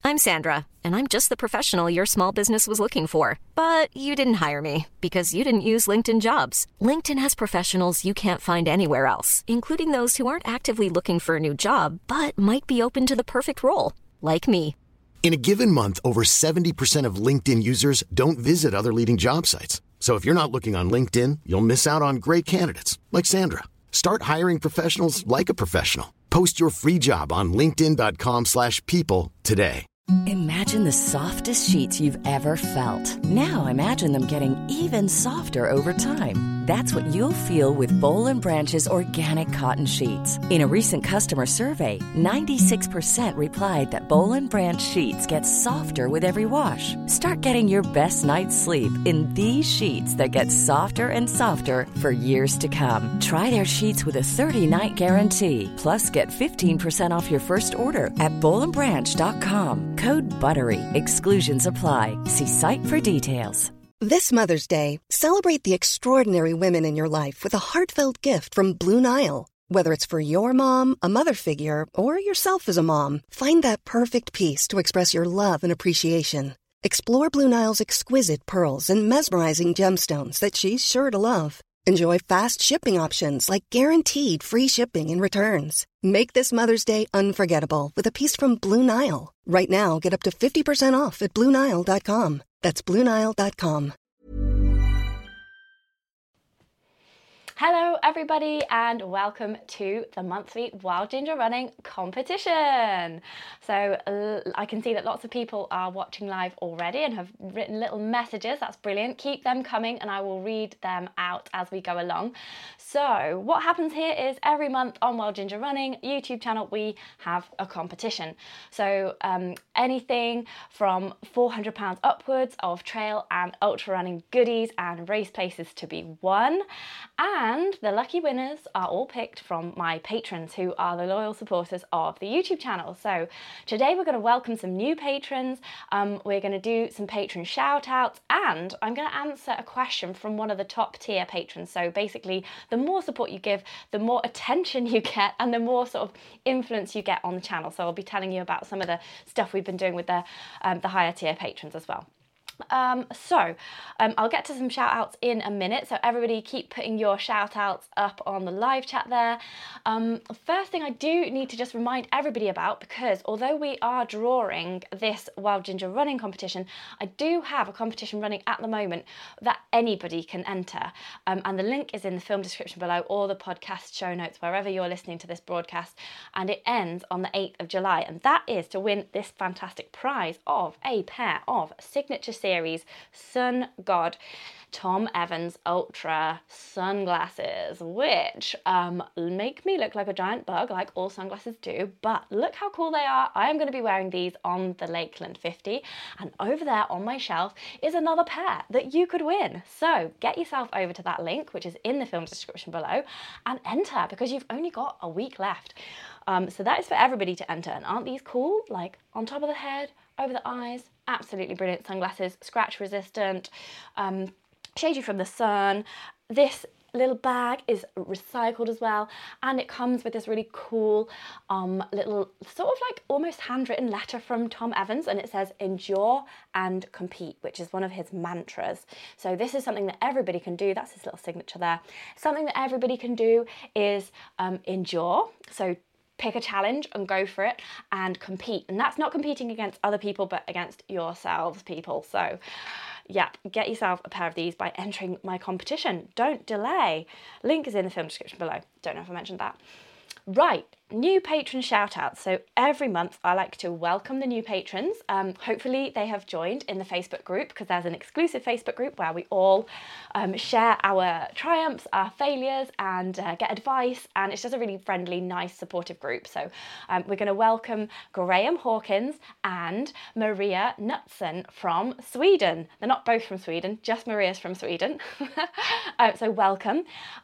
I'm Sandra, and I'm just the professional your small business was looking for. But you didn't hire me because you didn't use LinkedIn Jobs. LinkedIn has professionals you can't find anywhere else, including those who aren't actively looking for a new job, but might be open to the perfect role, like me. In a given month, over 70% of LinkedIn users don't visit other leading job sites. So if you're not looking on LinkedIn, you'll miss out on great candidates like Sandra. Start hiring professionals like a professional. Post your free job on linkedin.com/people today. Imagine the softest sheets you've ever felt. Now imagine them getting even softer over time. That's what you'll feel with Boll & Branch's organic cotton sheets. In a recent customer survey, 96% replied that Boll & Branch sheets get softer with every wash. Start getting your best night's sleep in these sheets that get softer and softer for years to come. Try their sheets with a 30-night guarantee. Plus, get 15% off your first order at bollandbranch.com. Code BUTTERY. Exclusions apply. See site for details. This Mother's Day, celebrate the extraordinary women in your life with a heartfelt gift from Blue Nile. Whether it's for your mom, a mother figure, or yourself as a mom, find that perfect piece to express your love and appreciation. Explore Blue Nile's exquisite pearls and mesmerizing gemstones that she's sure to love. Enjoy fast shipping options like guaranteed free shipping and returns. Make this Mother's Day unforgettable with a piece from Blue Nile. Right now, get up to 50% off at BlueNile.com. That's BlueNile.com. Hello everybody and welcome to the monthly Wild Ginger Running competition. So I can see that lots of people are watching live already and have written little messages. That's brilliant. Keep them coming and I will read them out as we go along. So what happens here is every month on Wild Ginger Running YouTube channel we have a competition. So anything from £400 upwards of trail and ultra running goodies and race places to be won. And the lucky winners are all picked from my patrons who are the loyal supporters of the YouTube channel. So today we're going to welcome some new patrons, we're going to do some patron shout outs, and I'm going to answer a question from one of the top tier patrons. So basically the more support you give, the more attention you get and the more sort of influence you get on the channel. So I'll be telling you about some of the stuff we've been doing with the higher tier patrons as well. I'll get to some shout outs in a minute, so everybody keep putting your shout outs up on the live chat there. First thing I do need to just remind everybody about, because although we are drawing this Wild Ginger running competition, I do have a competition running at the moment that anybody can enter, and the link is in the film description below or the podcast show notes wherever you're listening to this broadcast, and it ends on the 8th of July, and that is to win this fantastic prize of a pair of Signature Series Sun God Tom Evans Ultra sunglasses, which make me look like a giant bug, like all sunglasses do, but look how cool they are. I am going to be wearing these on the Lakeland 50, and over there on my shelf is another pair that you could win. So get yourself over to that link, which is in the film description below, and enter, because you've only got a week left. So that is for everybody to enter, and aren't these cool? Like on top of the head, over the eyes, absolutely brilliant sunglasses, scratch resistant, shade you from the sun. This little bag is recycled as well, and it comes with this really cool little sort of like almost handwritten letter from Tom Evans, and it says endure and compete, which is one of his mantras. So this is something that everybody can do. That's his little signature there. Something that everybody can do is endure, so pick a challenge and go for it, and compete. And that's not competing against other people, but against yourselves, people. So yeah, get yourself a pair of these by entering my competition. Don't delay. Link is in the film description below. Don't know if I mentioned that. Right, new patron shout outs. So every month I like to welcome the new patrons. Hopefully they have joined in the Facebook group, because there's an exclusive Facebook group where we all share our triumphs, our failures, and get advice, and it's just a really friendly, nice, supportive group. So we're going to welcome Graham Hawkins and Maria Knutson from Sweden. They're not both from Sweden, just Maria's from Sweden. So welcome.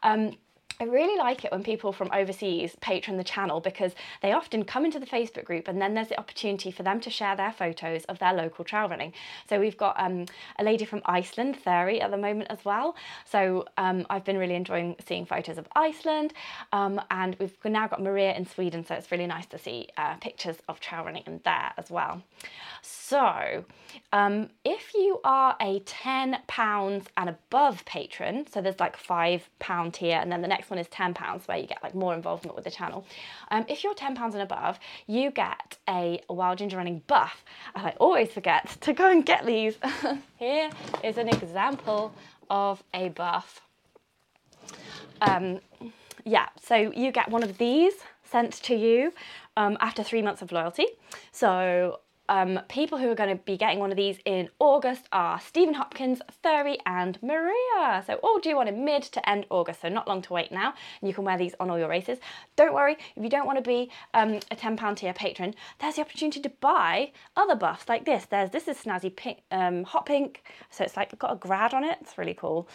I really like it when people from overseas patron the channel, because they often come into the Facebook group and then there's the opportunity for them to share their photos of their local trail running. So we've got a lady from Iceland, Thuri, at the moment as well. So I've been really enjoying seeing photos of Iceland, and we've now got Maria in Sweden, so it's really nice to see pictures of trail running in there as well. So if you are a £10 and above patron, so there's like £5 tier, and then the next one is £10 where you get like more involvement with the channel. If you're £10 and above, you get a Wild Ginger Running buff. And I always forget to go and get these. Here is an example of a buff. Yeah, so you get one of these sent to you after 3 months of loyalty. So people who are going to be getting one of these in August are Stephen Hopkins, Furry and Maria. So all due on in mid to end August, so not long to wait now. And you can wear these on all your races. Don't worry, if you don't want to be a £10 tier patron, there's the opportunity to buy other buffs like this. This is Snazzy Pink, Hot Pink, so it's like got a grad on it. It's really cool.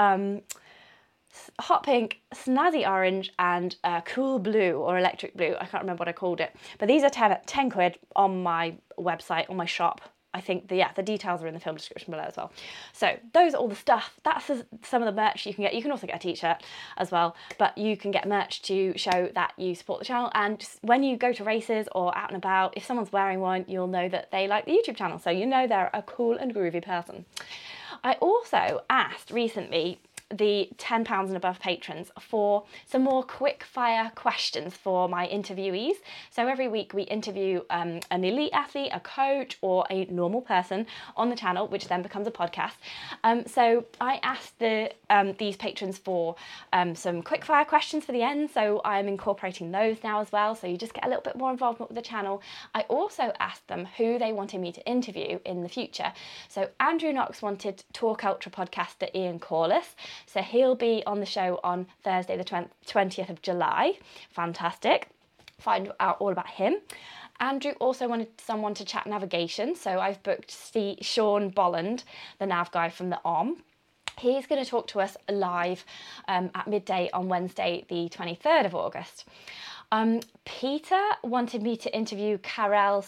Hot Pink, Snazzy Orange and Cool Blue or Electric Blue. I can't remember what I called it. But these are 10 quid on my website, on my shop. I think the details are in the film description below as well. So those are all the stuff. That's some of the merch you can get. You can also get a t-shirt as well, but you can get merch to show that you support the channel. And when you go to races or out and about, if someone's wearing one, you'll know that they like the YouTube channel. So you know they're a cool and groovy person. I also asked recently the £10 and above patrons for some more quick fire questions for my interviewees. So every week we interview an elite athlete, a coach or a normal person on the channel, which then becomes a podcast. So I asked these patrons for some quick fire questions for the end. So I'm incorporating those now as well. So you just get a little bit more involvement with the channel. I also asked them who they wanted me to interview in the future. So Andrew Knox wanted Talk Ultra podcaster Ian Corliss. So he'll be on the show on Thursday, the 20th of July. Fantastic. Find out all about him. Andrew also wanted someone to chat navigation. So I've booked Sean Bolland, the nav guy from the OM. He's going to talk to us live at midday on Wednesday, the 23rd of August. Peter wanted me to interview Karel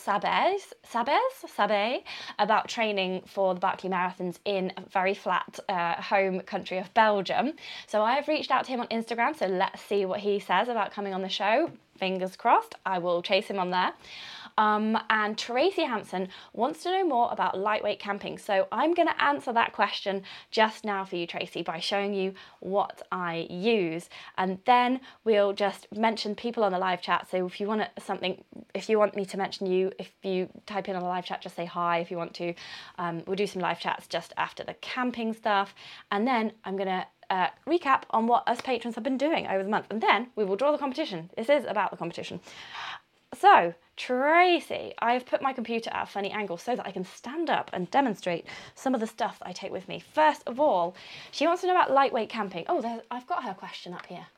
Sabé about training for the Barkley Marathons in a very flat home country of Belgium. So I have reached out to him on Instagram, so let's see what he says about coming on the show. Fingers crossed, I will chase him on there. And Tracy Hampson wants to know more about lightweight camping. So I'm going to answer that question just now for you, Tracy, by showing you what I use. And then we'll just mention people on the live chat. So if you want me to mention you, if you type in on the live chat, just say hi if you want to. We'll do some live chats just after the camping stuff. And then I'm going to recap on what us patrons have been doing over the month. And then we will draw the competition. This is about the competition. So, Tracy, I've put my computer at a funny angle so that I can stand up and demonstrate some of the stuff that I take with me. First of all, she wants to know about lightweight camping. Oh, I've got her question up here.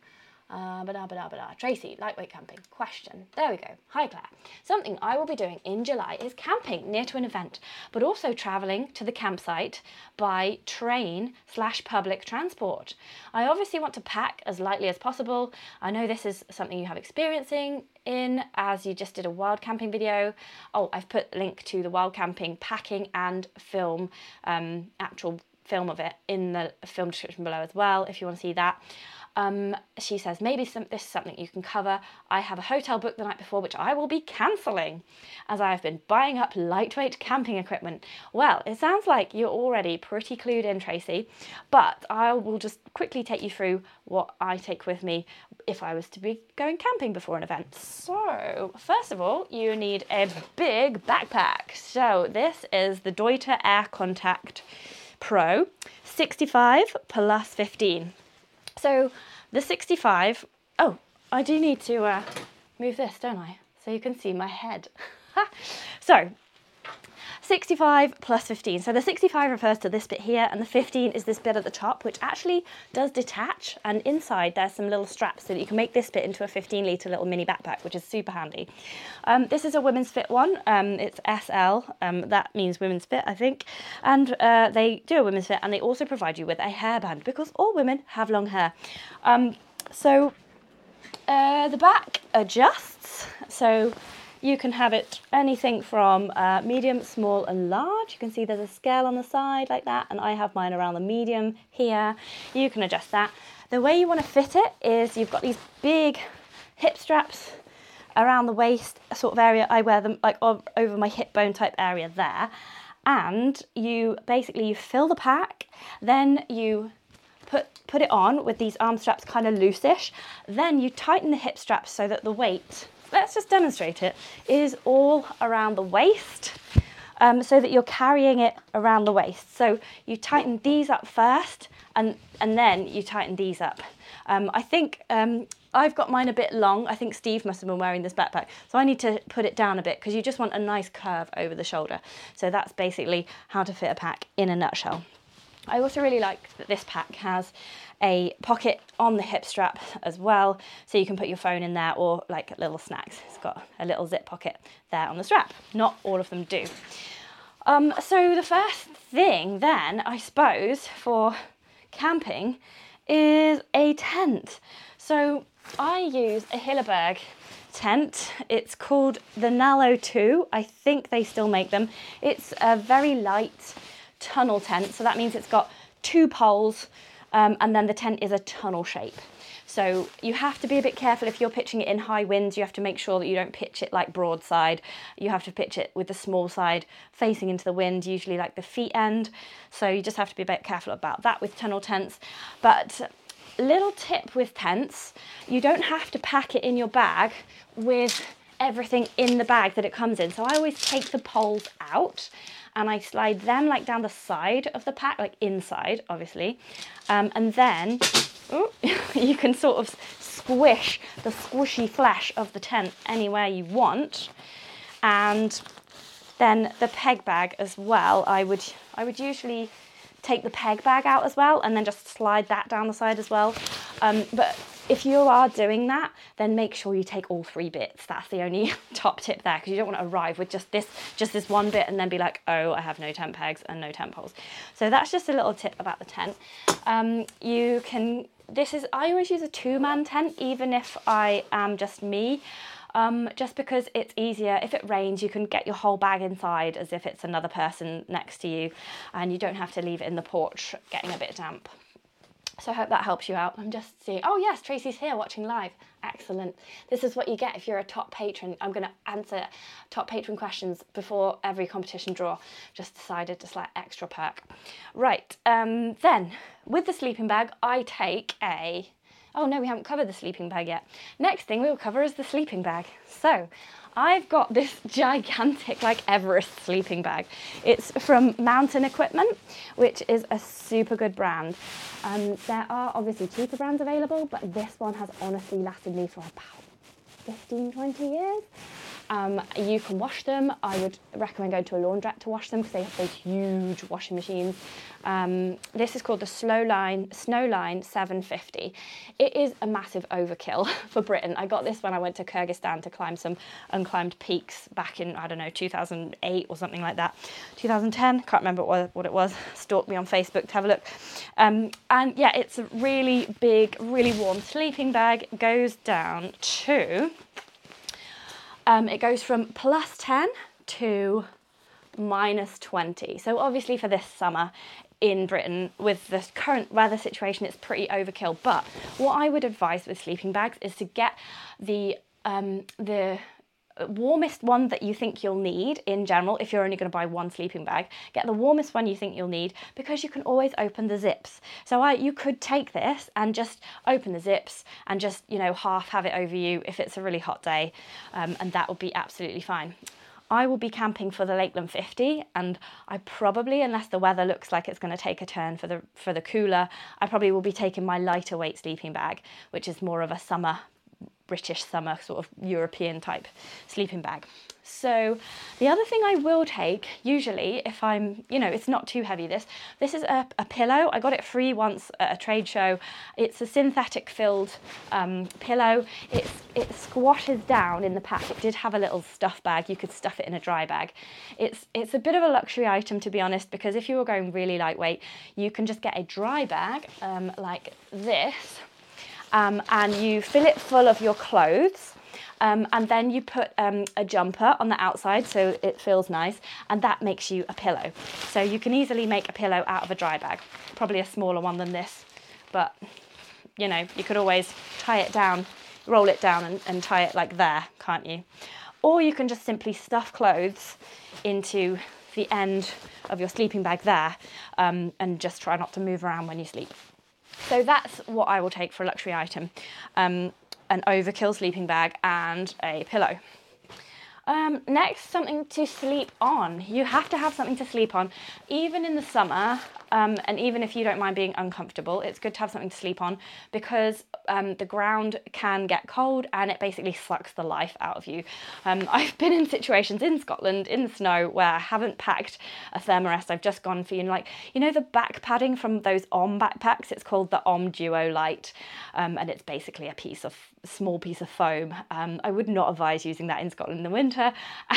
Tracy, lightweight camping. Question. There we go. Hi, Claire. Something I will be doing in July is camping near to an event, but also travelling to the campsite by train/public transport. I obviously want to pack as lightly as possible. I know this is something you have experiencing in, as you just did a wild camping video. Oh, I've put a link to the wild camping packing and film, actual film of it in the film description below as well, if you want to see that. She says, maybe this is something you can cover. I have a hotel booked the night before, which I will be cancelling, as I have been buying up lightweight camping equipment. Well, it sounds like you're already pretty clued in, Tracy, but I will just quickly take you through what I take with me if I was to be going camping before an event. So, first of all, you need a big backpack. So, this is the Deuter Air Contact Pro 65 plus 15. So the 65, oh, I do need to move this, don't I? So you can see my head. So 65 plus 15. So the 65 refers to this bit here, and the 15 is this bit at the top, which actually does detach. And inside there's some little straps so that you can make this bit into a 15-litre little mini backpack, which is super handy. This is a women's fit one. It's SL. That means women's fit, I think. And they do a women's fit, and they also provide you with a hairband because all women have long hair. So the back adjusts. So you can have it anything from medium, small and large. You can see there's a scale on the side like that, and I have mine around the medium here. You can adjust that. The way you want to fit it is you've got these big hip straps around the waist sort of area. I wear them like over my hip bone type area there. And you fill the pack, then you put it on with these arm straps kind of loose-ish. Then you tighten the hip straps so that the weight, let's just demonstrate it, is all around the waist, so that you're carrying it around the waist. So you tighten these up first, and then you tighten these up. I think I've got mine a bit long. I think Steve must have been wearing this backpack. So I need to put it down a bit because you just want a nice curve over the shoulder. So that's basically how to fit a pack in a nutshell. I also really like that this pack has a pocket on the hip strap as well. So you can put your phone in there or like little snacks. It's got a little zip pocket there on the strap. Not all of them do. So the first thing then, I suppose, for camping is a tent. So I use a Hilleberg tent. It's called the Nalo 2. I think they still make them. It's a very light tunnel tent. So that means it's got 2 poles and then the tent is a tunnel shape. So you have to be a bit careful if you're pitching it in high winds. You have to make sure that you don't pitch it like broadside. You have to pitch it with the small side facing into the wind, usually like the feet end. So you just have to be a bit careful about that with tunnel tents. But little tip with tents, you don't have to pack it in your bag with everything in the bag that it comes in. So I always take the poles out and I slide them like down the side of the pack, like inside, obviously. And then you can sort of squish the squishy flesh of the tent anywhere you want. And then the peg bag as well, I would usually take the peg bag out as well and then just slide that down the side as well. But if you are doing that, then make sure you take all 3 bits. That's the only top tip there, because you don't want to arrive with just this one bit and then be like, oh, I have no tent pegs and no tent poles. So that's just a little tip about the tent. I always use a 2-man tent, even if I am just me. Just because it's easier. If it rains, you can get your whole bag inside as if it's another person next to you, and you don't have to leave it in the porch getting a bit damp. So I hope that helps you out. I'm just seeing, oh yes, Tracy's here watching live. Excellent. This is what you get if you're a top patron. I'm going to answer top patron questions before every competition draw. Just decided to select extra perk. Right, then with the sleeping bag, I take a... Oh no, we haven't covered the sleeping bag yet. Next thing we'll cover is the sleeping bag. So I've got this gigantic, like Everest sleeping bag. It's from Mountain Equipment, which is a super good brand. There are obviously cheaper brands available, but this one has honestly lasted me for about 15, 20 years. You can wash them. I would recommend going to a laundrette to wash them because they have those huge washing machines. This is called the Snowline 750. It is a massive overkill for Britain. I got this when I went to Kyrgyzstan to climb some unclimbed peaks back in, I don't know, 2008 or something like that. 2010, can't remember what it was. Stalk me on Facebook to have a look. And yeah, it's a really big, really warm sleeping bag. It goes down to... it goes from +10 to -20. So obviously for this summer in Britain, with the current weather situation, it's pretty overkill. But what I would advise with sleeping bags is to get the warmest one that you think you'll need in general. If you're only going to buy one sleeping bag, get the warmest one you think you'll need, because you can always open the zips. So you could take this and just open the zips and just, you know, half have it over you if it's a really hot day, and that would be absolutely fine. I will be camping for the Lakeland 50, and I probably, unless the weather looks like it's going to take a turn for the cooler, I probably will be taking my lighter weight sleeping bag, which is more of a British summer sort of European type sleeping bag. So the other thing I will take, usually if I'm, you know, it's not too heavy, this is a pillow. I got it free once at a trade show. It's a synthetic filled pillow. It squashes down in the pack. It did have a little stuff bag. You could stuff it in a dry bag. It's a bit of a luxury item, to be honest, because if you were going really lightweight, you can just get a dry bag like this. And you fill it full of your clothes, and then you put a jumper on the outside so it feels nice, and that makes you a pillow. So you can easily make a pillow out of a dry bag, probably a smaller one than this, but you know, you could always tie it down roll it down and tie it like there, can't you? Or you can just simply stuff clothes into the end of your sleeping bag there, and just try not to move around when you sleep. So that's what I will take for a luxury item, an overkill sleeping bag and a pillow. Next, something to sleep on. You have to have something to sleep on, even in the summer, and even if you don't mind being uncomfortable, it's good to have something to sleep on, because the ground can get cold and it basically sucks the life out of you. I've been in situations in Scotland in the snow where I haven't packed a Thermarest. I've just gone for, the back padding from those Om backpacks. It's called the Om Duo Light, and it's basically a small piece of foam. I would not advise using that in Scotland in the winter.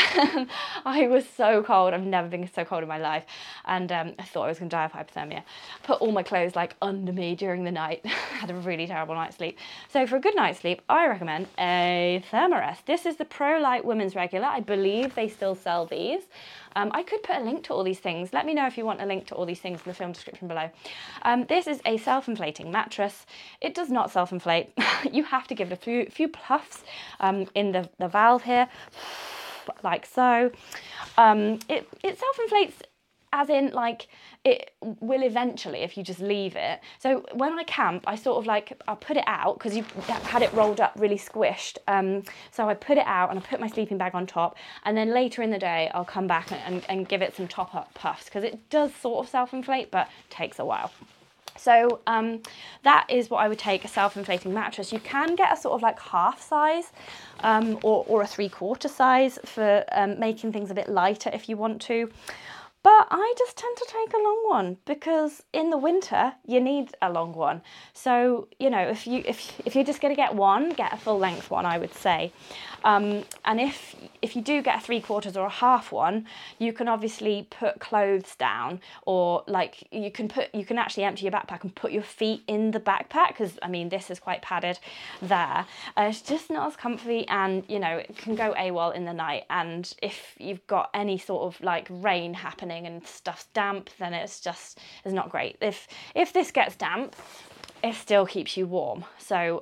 I was so cold. I've never been so cold in my life, and I thought I was going to die of hypothermia. Put all my clothes under me during the night. Had a really terrible night's sleep. So for a good night's sleep, I recommend a Thermarest. This is the Pro Light Women's Regular. I believe they still sell these. I could put a link to all these things. Let me know if you want a link to all these things in the film description below. This is a self-inflating mattress. It does not self-inflate. You have to give it a few puffs in the valve here, like so. It self-inflates, as in it will eventually if you just leave it. So when I camp, I sort of I'll put it out because you've had it rolled up really squished. So I put it out and I put my sleeping bag on top, and then later in the day I'll come back and give it some top up puffs, because it does sort of self-inflate but takes a while. So that is what I would take, a self-inflating mattress. You can get a sort of half size or a 3/4 size for making things a bit lighter if you want to. But I just tend to take a long one, because in the winter you need a long one. So if you're just going to get one, get a full length one, I would say. And if you do get a 3/4 or a half one, you can obviously put clothes down, or you can actually empty your backpack and put your feet in the backpack, because this is quite padded there. It's just not as comfy, and it can go AWOL in the night. And if you've got any sort of rain happening and stuff's damp, then it's not great. If this gets damp, it still keeps you warm. So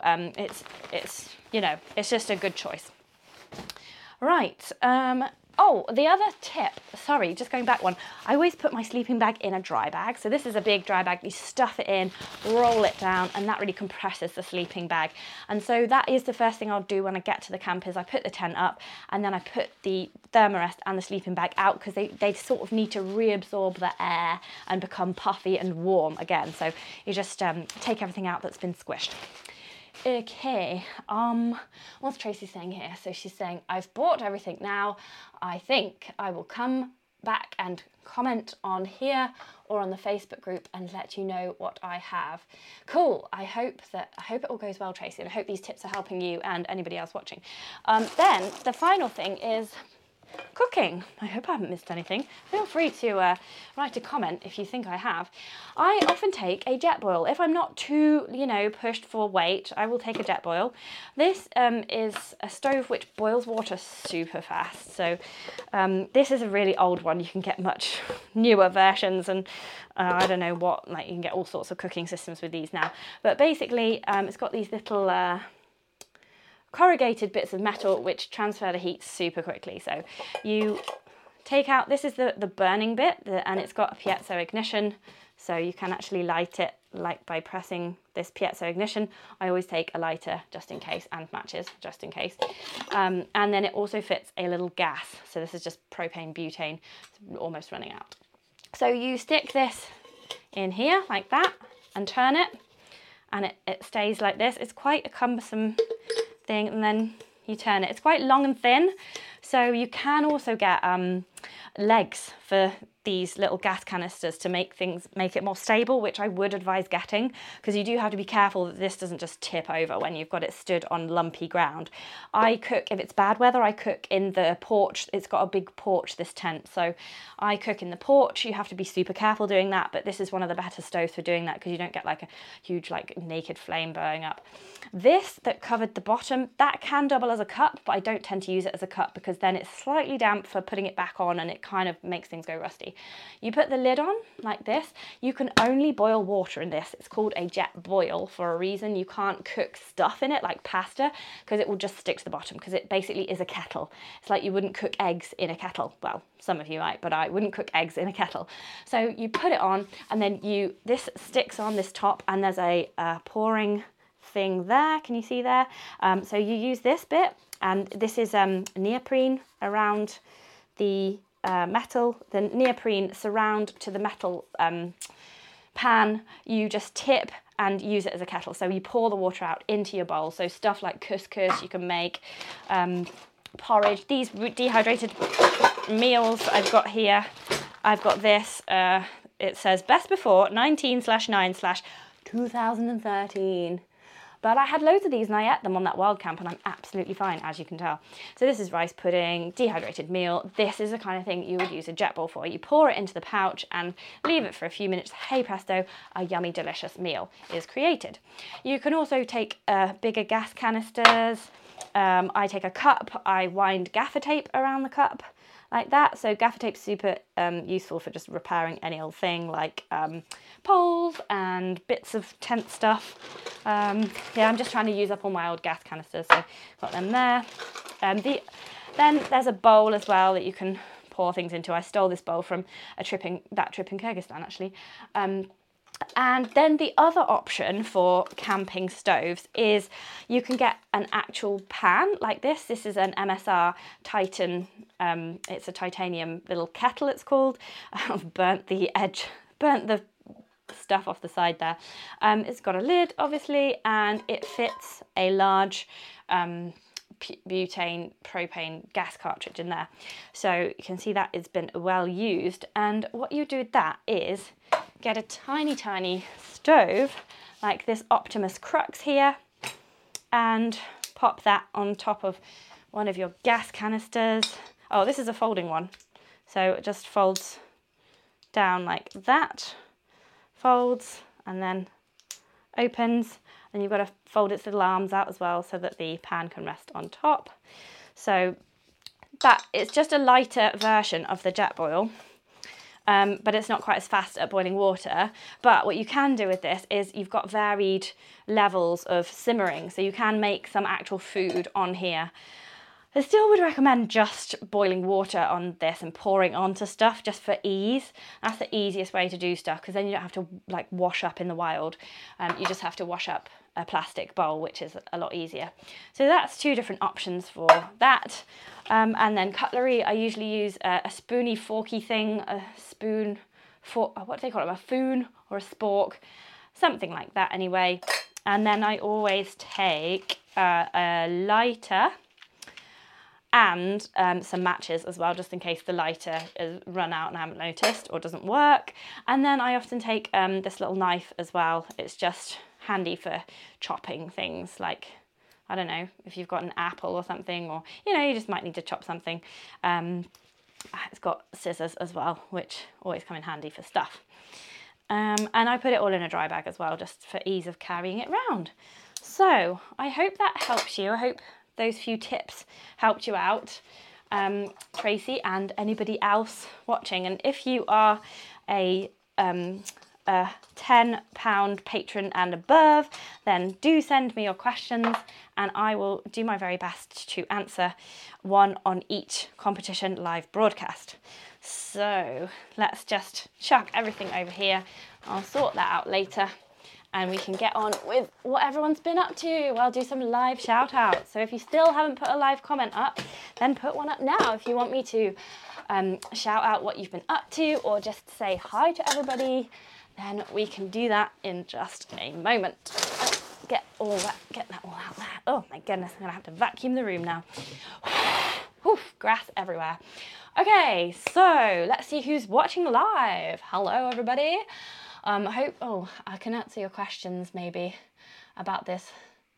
it's just a good choice. Right. Oh, the other tip, sorry, just going back one, I always put my sleeping bag in a dry bag. So this is a big dry bag, you stuff it in, roll it down, and that really compresses the sleeping bag. And so that is the first thing I'll do when I get to the camp, is I put the tent up, and then I put the Thermarest and the sleeping bag out, because they sort of need to reabsorb the air and become puffy and warm again. So you just take everything out that's been squished. Okay, what's Tracy saying here? So she's saying, I've bought everything now. I think I will come back and comment on here or on the Facebook group and let you know what I have. Cool. I hope it all goes well, Tracy, and I hope these tips are helping you and anybody else watching. Then the final thing is cooking. I hope I haven't missed anything. Feel free to write a comment if you think I have. I often take a Jetboil. If I'm not too, pushed for weight, I will take a Jetboil. This is a stove which boils water super fast. So this is a really old one. You can get much newer versions, and I don't know what, you can get all sorts of cooking systems with these now. But basically, it's got these little corrugated bits of metal which transfer the heat super quickly. So you take out, this is the burning bit, and it's got a piezo ignition, so you can actually light it by pressing this piezo ignition. I always take a lighter just in case, and matches just in case. And then it also fits a little gas, so this is just propane butane. It's almost running out. So you stick this in here like that and turn it, and it stays like this. It's quite a cumbersome thing, and then you turn it. It's quite long and thin, so you can also get legs for these little gas canisters to make it more stable, which I would advise getting, because you do have to be careful that this doesn't just tip over when you've got it stood on lumpy ground. I cook, if it's bad weather, I cook in the porch. It's got a big porch, this tent, so I cook in the porch. You have to be super careful doing that, but this is one of the better stoves for doing that, because you don't get a huge naked flame burning up. This that covered the bottom, that can double as a cup, but I don't tend to use it as a cup, because then it's slightly damp for putting it back on on and it kind of makes things go rusty. You put the lid on like this. You can only boil water in this. It's called a jet boil for a reason. You can't cook stuff in it like pasta because it will just stick to the bottom because it basically is a kettle. It's like you wouldn't cook eggs in a kettle. Well, some of you might, but I wouldn't cook eggs in a kettle. So you put it on and then this sticks on this top and there's a pouring thing there. Can you see there? So you use this bit, and this is neoprene around the metal. The neoprene surround to the metal pan. You just tip and use it as a kettle. So you pour the water out into your bowl. So stuff like couscous you can make, porridge. These dehydrated meals I've got here. I've got this. It says best before 19/9/2013. But I had loads of these and I ate them on that wild camp and I'm absolutely fine, as you can tell. So this is rice pudding, dehydrated meal. This is the kind of thing you would use a jet bowl for. You pour it into the pouch and leave it for a few minutes. Hey presto, a yummy, delicious meal is created. You can also take bigger gas canisters. I take a cup, I wind gaffer tape around the cup like that. So gaffer tape's super useful for just repairing any old thing like poles and bits of tent stuff. Yeah, I'm just trying to use up all my old gas canisters, so got them there. Then there's a bowl as well that you can pour things into. I stole this bowl from that trip in Kyrgyzstan actually. And then the other option for camping stoves is you can get an actual pan like this. This is an MSR Titan, it's a titanium little kettle it's called. I've burnt the stuff off the side there. It's got a lid obviously and it fits a large butane propane gas cartridge in there. So you can see that it's been well used, and what you do with that is get a tiny stove like this Optimus Crux here and pop that on top of one of your gas canisters. Oh, this is a folding one, so it just folds down like that, folds and then opens. And you've got to fold its little arms out as well so that the pan can rest on top. So that it's just a lighter version of the jet boil, but it's not quite as fast at boiling water. But what you can do with this is you've got varied levels of simmering, so you can make some actual food on here. I still would recommend just boiling water on this and pouring onto stuff just for ease. That's the easiest way to do stuff because then you don't have to like wash up in the wild. You just have to wash up a plastic bowl, which is a lot easier. So that's two different options for that. And then cutlery, I usually use a spoony forky thing, a spoon, what do they call it, a foon or a spork, something like that anyway. And then I always take a lighter and some matches as well, just in case the lighter is run out and I haven't noticed or doesn't work. And then I often take this little knife as well. It's just handy for chopping things like, I don't know, if you've got an apple or something, or, you know, you just might need to chop something. It's got scissors as well, which always come in handy for stuff. And I put it all in a dry bag as well, just for ease of carrying it around. So I hope that helps you. I hope those few tips helped you out, Tracy, and anybody else watching. And if you are a £10 patron and above, then do send me your questions and I will do my very best to answer one on each competition live broadcast. So let's just chuck everything over here. I'll sort that out later and we can get on with what everyone's been up to. I'll do some live shout outs. So if you still haven't put a live comment up, then put one up now if you want me to shout out what you've been up to or just say hi to everybody. Then we can do that in just a moment. Get that all out there. Oh my goodness, I'm gonna have to vacuum the room now. Whew, grass everywhere. Okay, so let's see who's watching live. Hello everybody. I can answer your questions maybe about this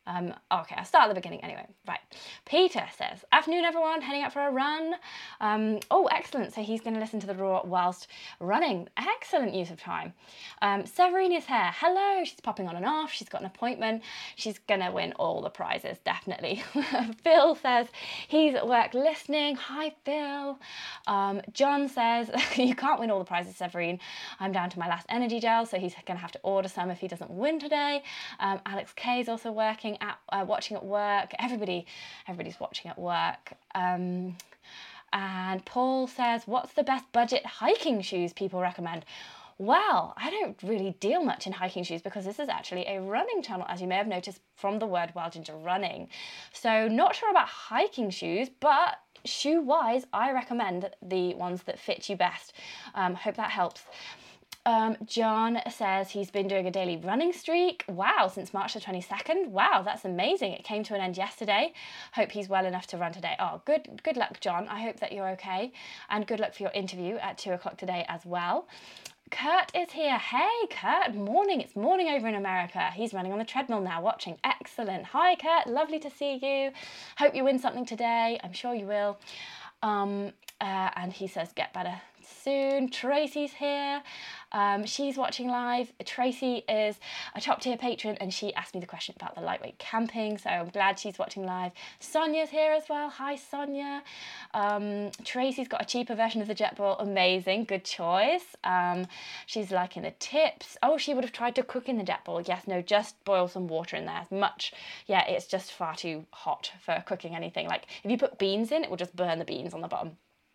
Okay, I'll start at the beginning anyway. Right. Peter says, afternoon everyone, heading out for a run. Oh, excellent. So he's going to listen to the Raw whilst running. Excellent use of time. Severine is here. Hello. She's popping on and off. She's got an appointment. She's going to win all the prizes, definitely. Phil says he's at work listening. Hi, Phil. John says, you can't win all the prizes, Severine. I'm down to my last energy gel, so he's going to have to order some if he doesn't win today. Alex K is also watching at work. Everybody's watching at work. And Paul says, what's the best budget hiking shoes people recommend? Well, I don't really deal much in hiking shoes because this is actually a running channel, as you may have noticed from the word Wild Ginger running. So not sure about hiking shoes, but shoe-wise, I recommend the ones that fit you best. Hope that helps. John says he's been doing a daily running streak. Wow, since March the 22nd. Wow, that's amazing. It came to an end yesterday. Hope he's well enough to run today. Oh, good luck, John. I hope that you're okay. And good luck for your interview at 2 o'clock today as well. Kurt is here. Hey, Kurt. Morning. It's morning over in America. He's running on the treadmill now, watching. Excellent. Hi, Kurt. Lovely to see you. Hope you win something today. I'm sure you will. And he says, get better soon. Tracy's here. She's watching live. Tracy is a top tier patron and she asked me the question about the lightweight camping, so I'm glad she's watching live. Sonia's here as well. Hi, Sonia. Tracy's got a cheaper version of the Jetboil. Amazing. Good choice. She's liking the tips. Oh, she would have tried to cook in the Jetboil. Yes, no, just boil some water in there. Yeah, it's just far too hot for cooking anything. Like if you put beans in, it will just burn the beans on the bottom.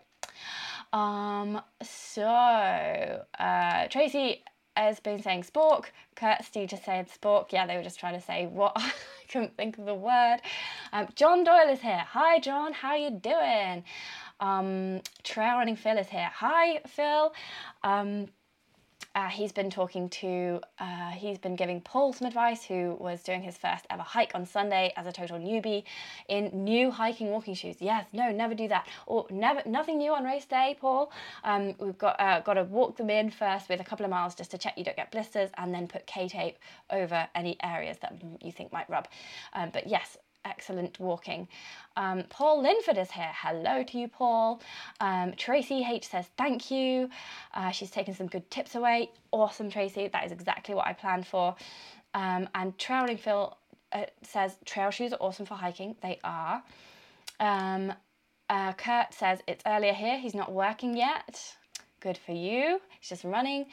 Tracy has been saying spork. Kirsty just said spork. Yeah, they were just trying to say what. I couldn't think of the word. John Doyle is here. Hi, John. How you doing? Trail Running Phil is here. Hi, Phil. He's been giving Paul some advice, who was doing his first ever hike on Sunday as a total newbie in new hiking walking shoes. Yes, no, never do that. Or nothing new on race day, Paul. We've got to walk them in first with a couple of miles just to check you don't get blisters, and then put K-tape over any areas that you think might rub. But yes, excellent walking. Paul Linford is here. Hello to you, Paul. Tracy H says thank you. She's taken some good tips away. Awesome, Tracy. That is exactly what I planned for. And Trailing Phil says trail shoes are awesome for hiking. They are. Kurt says it's earlier here. He's not working yet. Good for you. He's just running.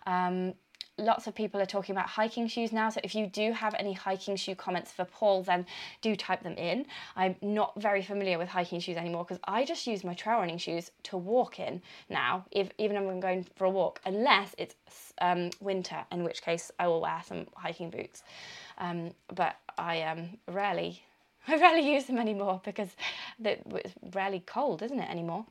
Lots of people are talking about hiking shoes now, so if you do have any hiking shoe comments for Paul, then do type them in. I'm not very familiar with hiking shoes anymore because I just use my trail running shoes to walk in now, even if I'm going for a walk, unless it's winter, in which case I will wear some hiking boots. But I rarely use them anymore because it's rarely cold, isn't it, anymore?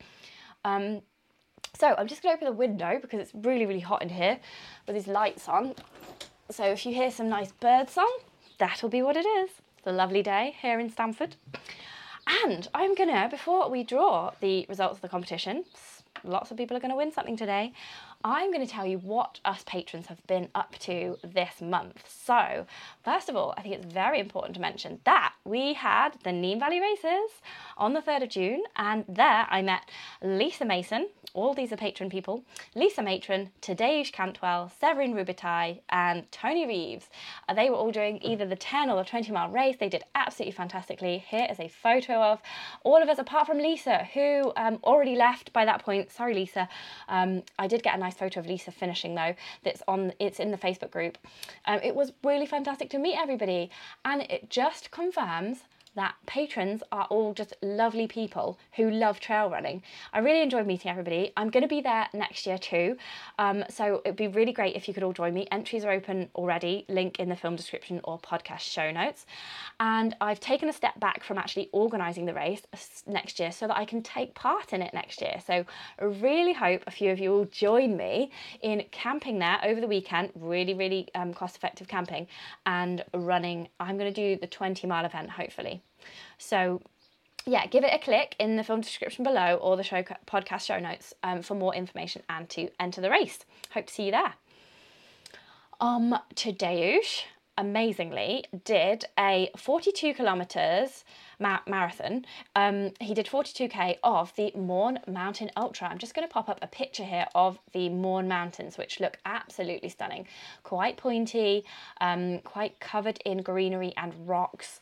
So I'm just going to open the window because it's really, really hot in here with these lights on. So if you hear some nice bird song, that'll be what it is. It's a lovely day here in Stamford. And I'm going to, before we draw the results of the competition, lots of people are going to win something today, I'm going to tell you what us patrons have been up to this month. So, first of all, I think it's very important to mention that we had the Neem Valley Races on the 3rd of June, and there I met Lisa Mason, all these are patron people, Lisa Matron, Tadeusz Cantwell, Severine Rubitai, and Tony Reeves. They were all doing either the 10 or the 20-mile race. They did absolutely fantastically. Here is a photo of all of us, apart from Lisa, who already left by that point. Sorry, Lisa. I did get a nice photo of Lisa finishing though. It's in the Facebook group. It was really fantastic to meet everybody, and it just confirms that patrons are all just lovely people who love trail running. I really enjoyed meeting everybody. I'm going to be there next year too, so it'd be really great if you could all join me. Entries are open already, link in the film description or podcast show notes. And I've taken a step back from actually organising the race next year so that I can take part in it next year. So I really hope a few of you will join me in camping there over the weekend, really, really cost-effective camping, and running. I'm going to do the 20-mile event, hopefully. So yeah, give it a click in the film description below or the podcast show notes for more information and to enter the race. Hope to see you there. Tadeusz amazingly did a 42 kilometers marathon. He did 42k of the Mourne Mountain Ultra. I'm just going to pop up a picture here of the Mourne Mountains, which look absolutely stunning. Quite pointy, quite covered in greenery and rocks.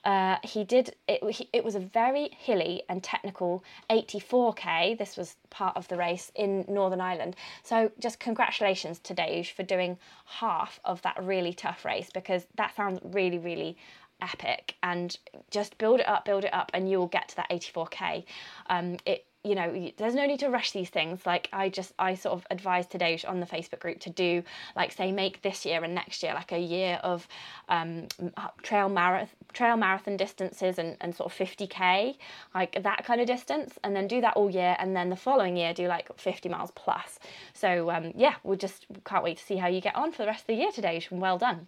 It was a very hilly and technical 84k. This was part of the race in Northern Ireland. So just congratulations to Dej for doing half of that really tough race, because that sounds really, really epic. And just build it up, and you'll get to that 84k. There's no need to rush these things. Like I sort of advised today on the Facebook group to do, like, say, make this year and next year like a year of trail marathon distances and sort of 50k, like that kind of distance, and then do that all year, and then the following year do like 50 miles plus. So can't wait to see how you get on for the rest of the year today. Well done.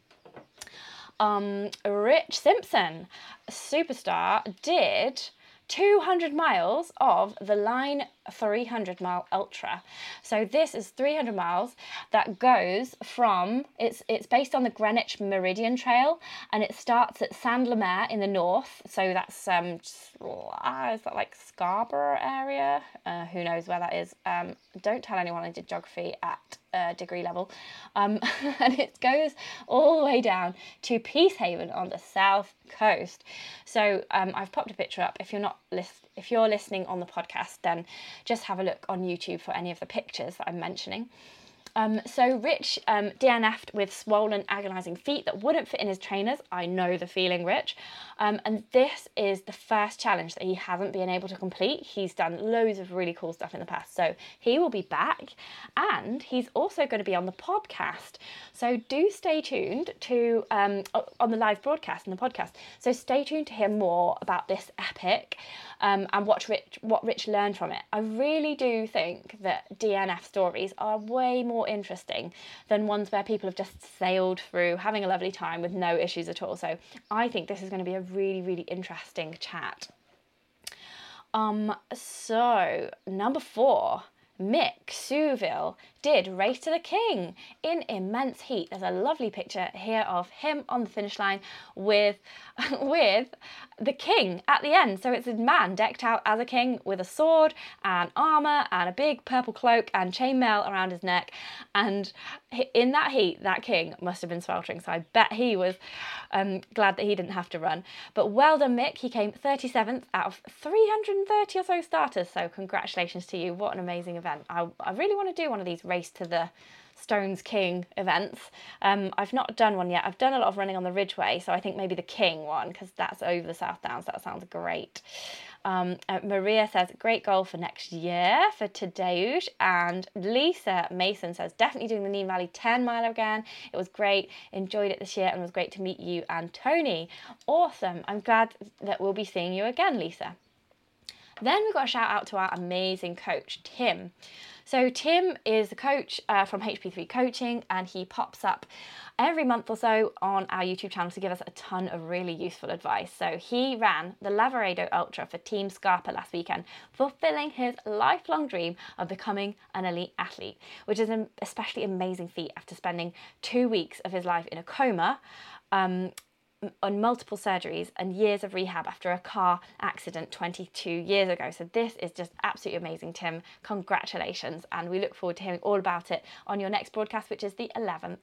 Rich Simpson, superstar, did 200 miles of the Line 300 mile ultra. So this is 300 miles that goes from, it's based on the Greenwich Meridian Trail, and it starts at Saint-Lemaire in the north. So that's is that like Scarborough area? Who knows where that is? Don't tell anyone I did geography at degree level. And it goes all the way down to Peacehaven on the south coast. So I've popped a picture up. If you're listening on the podcast, then just have a look on YouTube for any of the pictures that I'm mentioning. So Rich DNF'd with swollen, agonising feet that wouldn't fit in his trainers. I know the feeling, Rich. And this is the first challenge that he hasn't been able to complete. He's done loads of really cool stuff in the past. So he will be back, and he's also going to be on the podcast. So do stay tuned to on the live broadcast and the podcast. So stay tuned to hear more about this epic and what Rich learned from it. I really do think that DNF stories are way more interesting than ones where people have just sailed through having a lovely time with no issues at all. So I think this is going to be a really, really interesting chat. So number 4, Mick Souville did Race to the King in immense heat. There's a lovely picture here of him on the finish line with the king at the end. So it's a man decked out as a king with a sword and armour and a big purple cloak and chainmail around his neck. And in that heat, that king must have been sweltering. So I bet he was glad that he didn't have to run. But well done, Mick. He came 37th out of 330 or so starters. So congratulations to you. What an amazing event. I really want to do one of these Race to the Stones King events. I've not done one yet. I've done a lot of running on the Ridgeway, so I think maybe the King one, because that's over the South Downs. That sounds great. Maria says, great goal for next year for Tadeusz. And Lisa Mason says, definitely doing the Nene Valley 10 mile again. It was great. Enjoyed it this year, and it was great to meet you and Tony. Awesome. I'm glad that we'll be seeing you again, Lisa. Then we've got a shout out to our amazing coach, Tim. So Tim is the coach from HP3 Coaching, and he pops up every month or so on our YouTube channel to give us a ton of really useful advice. So he ran the Lavaredo Ultra for Team Scarpa last weekend, fulfilling his lifelong dream of becoming an elite athlete, which is an especially amazing feat after spending 2 weeks of his life in a coma, on multiple surgeries and years of rehab after a car accident 22 years ago. So this is just absolutely amazing, Tim. Congratulations, and we look forward to hearing all about it on your next broadcast, which is the 11th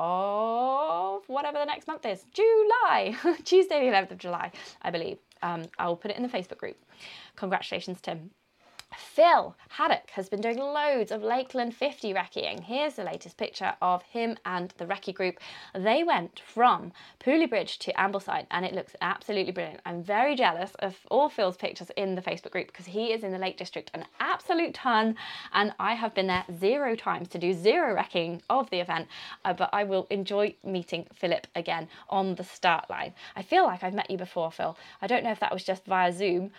of whatever the next month is, July. Tuesday the 11th of July, I believe. I will put it in the Facebook group. Congratulations, Tim. Phil Haddock has been doing loads of Lakeland 50 recceing. Here's the latest picture of him and the recce group. They went from Pooley Bridge to Ambleside, and it looks absolutely brilliant. I'm very jealous of all Phil's pictures in the Facebook group, because he is in the Lake District an absolute ton, and I have been there 0 times to do 0 recceing of the event, but I will enjoy meeting Philip again on the start line. I feel like I've met you before, Phil. I don't know if that was just via Zoom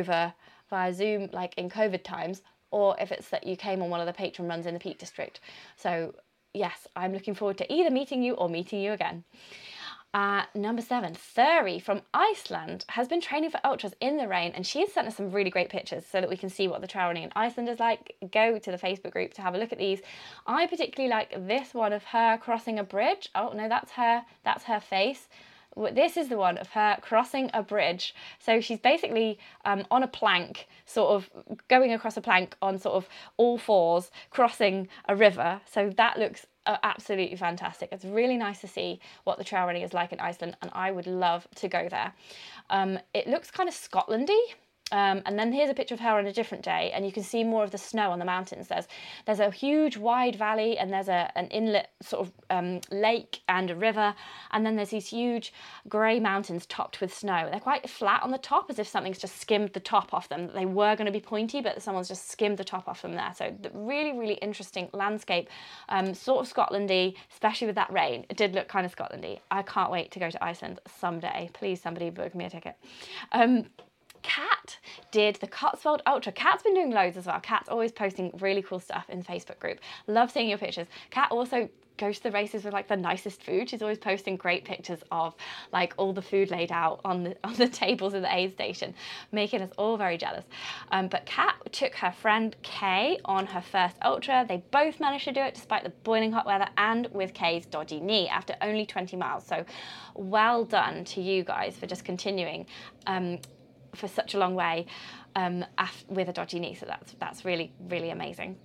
like in COVID times, or if it's that you came on one of the patron runs in the Peak District. So yes, I'm looking forward to either meeting you or meeting you again. Number 7, Thuri from Iceland has been training for ultras in the rain, and she's sent us some really great pictures so that we can see what the trail running in Iceland is like. Go to the Facebook group to have a look at these. I particularly like this one of her crossing a bridge. Oh no, that's her face. This is the one of her crossing a bridge. So she's basically on a plank, sort of going across a plank on sort of all fours, crossing a river. So that looks absolutely fantastic. It's really nice to see what the trail running is like in Iceland, and I would love to go there. It looks kind of Scotlandy. And then here's a picture of her on a different day, and you can see more of the snow on the mountains. There's a huge wide valley, and there's an inlet sort of lake and a river, and then there's these huge grey mountains topped with snow. They're quite flat on the top, as if something's just skimmed the top off them. They were going to be pointy, but someone's just skimmed the top off them there. So the really, really interesting landscape, sort of Scotlandy, especially with that rain. It did look kind of Scotlandy. I can't wait to go to Iceland someday. Please, somebody book me a ticket. Kat did the Cotswold Ultra. Kat's been doing loads as well. Kat's always posting really cool stuff in the Facebook group. Love seeing your pictures. Kat also goes to the races with like the nicest food. She's always posting great pictures of like all the food laid out on the tables in the aid station, making us all very jealous. But Kat took her friend Kay on her first ultra. They both managed to do it despite the boiling hot weather and with Kay's dodgy knee after only 20 miles. So well done to you guys for just continuing for such a long way with a dodgy knee. So that's really, really amazing.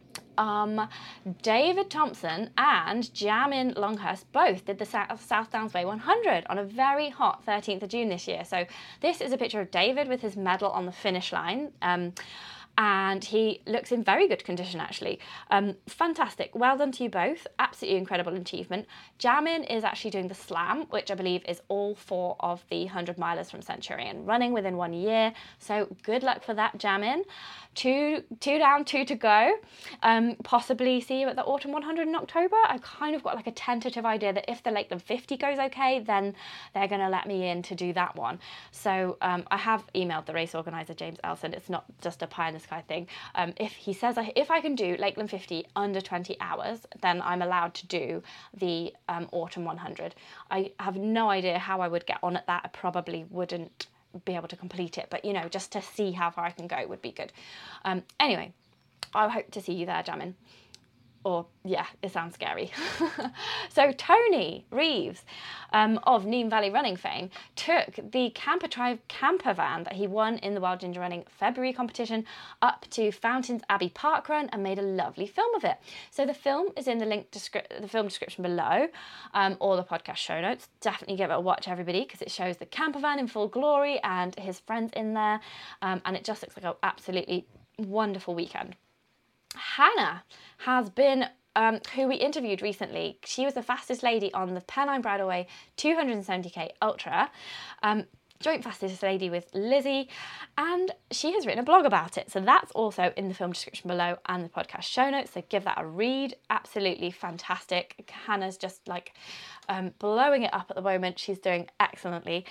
David Thompson and Jamin Longhurst both did the South Downs Way 100 on a very hot 13th of June this year. So this is a picture of David with his medal on the finish line. And he looks in very good condition, actually. Fantastic. Well done to you both. Absolutely incredible achievement. Jamin is actually doing the slam, which I believe is all 4 of the 100 milers from Centurion, running within 1 year. So good luck for that, Jamin. Two down, 2 to go. Possibly see you at the Autumn 100 in October. I've kind of got like a tentative idea that if the Lakeland 50 goes okay, then they're going to let me in to do that one. So I have emailed the race organiser, James Elson. It's not just a pie in the sky thing. If he says if I can do Lakeland 50 under 20 hours, then I'm allowed to do the Autumn 100. I have no idea how I would get on at that. I probably wouldn't be able to complete it, but you know, just to see how far I can go would be good. Anyway, I hope to see you there, Jamin. Or, yeah, it sounds scary. So Tony Reeves of Neem Valley Running fame took the Camper Tribe camper van that he won in the Wild Ginger Running February competition up to Fountains Abbey Park Run and made a lovely film of it. So the film is in the film description below, or the podcast show notes. Definitely give it a watch, everybody, because it shows the camper van in full glory and his friends in there, and it just looks like an absolutely wonderful weekend. Hannah has been, who we interviewed recently. She was the fastest lady on the Pennine Bridleway 270k Ultra, joint fastest lady with Lizzie, and she has written a blog about it. So that's also in the film description below and the podcast show notes. So give that a read. Absolutely fantastic. Hannah's just like blowing it up at the moment. She's doing excellently.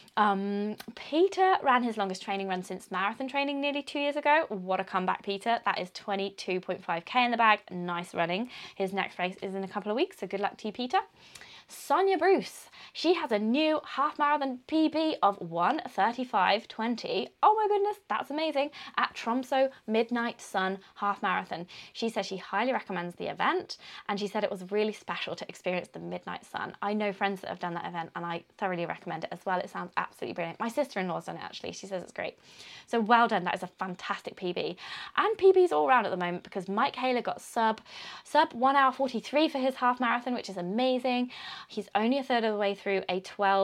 Peter ran his longest training run since marathon training nearly 2 years ago. What a comeback, Peter. That is 22.5k in the bag. Nice running. His next race is in a couple of weeks, so good luck to you, Peter. Sonia Bruce, she has a new half marathon PB of 1:35:20. Oh my goodness, that's amazing, at Tromsø Midnight Sun Half Marathon. She says she highly recommends the event, and she said it was really special to experience the midnight sun. I know friends that have done that event, and I thoroughly recommend it as well. It sounds absolutely brilliant. My sister-in-law's done it, actually. She says it's great. So well done. That is a fantastic PB. And PBs all around at the moment, because Mike Haler got sub 1 hour 43 for his half marathon, which is amazing. He's only a third of the way through a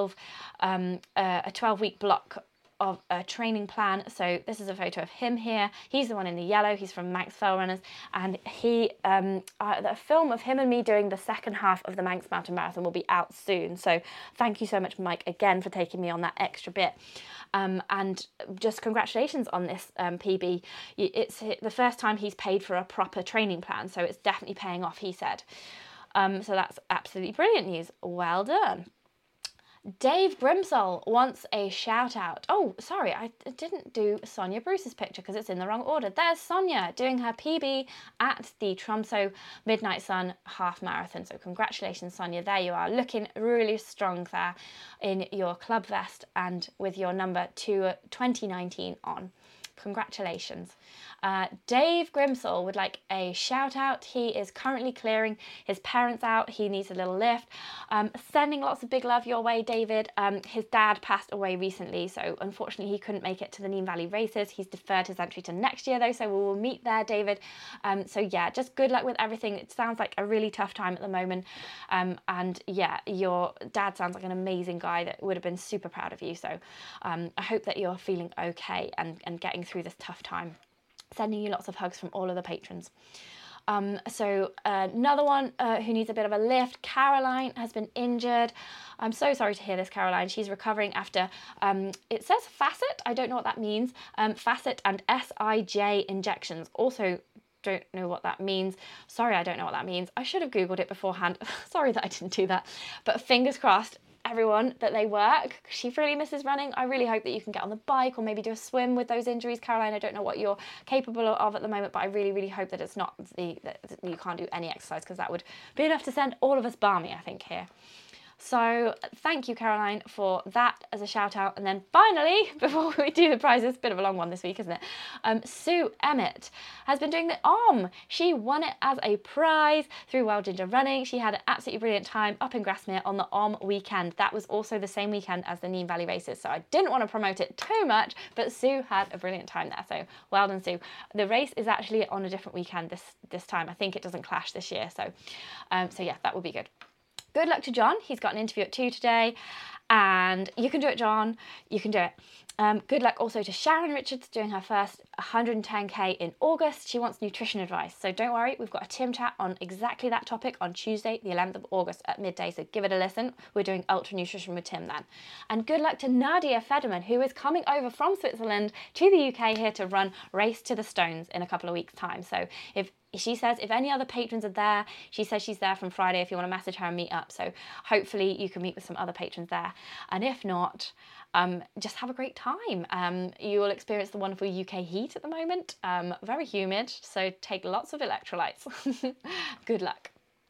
12-week block of a training plan. So this is a photo of him here. He's the one in the yellow. He's from Manx Fell Runners, and he the film of him and me doing the second half of the Manx Mountain Marathon will be out soon. So thank you so much, Mike, again for taking me on that extra bit. And just congratulations on this PB. It's the first time he's paid for a proper training plan, so it's definitely paying off, he said. So that's absolutely brilliant news. Well done. Dave Grimsall wants a shout out. Oh, sorry, I didn't do Sonia Bruce's picture because it's in the wrong order. There's Sonia doing her PB at the Tromsø Midnight Sun half marathon. So congratulations, Sonia. There you are, looking really strong there in your club vest and with your number 2019 on. Congratulations. Dave Grimsall would like a shout out. He is currently clearing his parents out. He needs a little lift. Sending lots of big love your way, David. His dad passed away recently, so unfortunately he couldn't make it to the Nene Valley races. He's deferred his entry to next year though, so we will meet there, David. So yeah, just good luck with everything. It sounds like a really tough time at the moment. And yeah, your dad sounds like an amazing guy that would have been super proud of you. So I hope that you're feeling okay and getting through this tough time. Sending you lots of hugs from all of the patrons. So another one who needs a bit of a lift, Caroline, has been injured. I'm so sorry to hear this, Caroline. She's recovering after, it says facet, I don't know what that means, facet and SIJ injections. Also don't know what that means. Sorry, I don't know what that means. I should have Googled it beforehand. Sorry that I didn't do that. But fingers crossed, everyone, that they work. She really misses running. I really hope that you can get on the bike or maybe do a swim with those injuries, Caroline. I don't know what you're capable of at the moment, but I really, really hope that it's not that you can't do any exercise, because that would be enough to send all of us balmy, I think, here. So thank you, Caroline, for that as a shout out. And then finally, before we do the prizes, bit of a long one this week, isn't it? Sue Emmett has been doing the OM. She won it as a prize through Wild Ginger Running. She had an absolutely brilliant time up in Grasmere on the OM weekend. That was also the same weekend as the Nene Valley races, so I didn't want to promote it too much, but Sue had a brilliant time there. So well done, Sue. The race is actually on a different weekend this time. I think it doesn't clash this year. So yeah, that will be good. Good luck to John. He's got an interview at 2 today, and you can do it, John. You can do it. Good luck also to Sharon Richards doing her first 110k in August. She wants nutrition advice, so don't worry, we've got a Tim chat on exactly that topic on Tuesday, the 11th of August at midday, so give it a listen. We're doing ultra nutrition with Tim then. And good luck to Nadia Federman, who is coming over from Switzerland to the UK here to run Race to the Stones in a couple of weeks' time. So she says if any other patrons are there, she says she's there from Friday if you want to message her and meet up. So hopefully you can meet with some other patrons there. And if not, just have a great time. You will experience the wonderful UK heat at the moment. Very humid, so take lots of electrolytes. Good luck.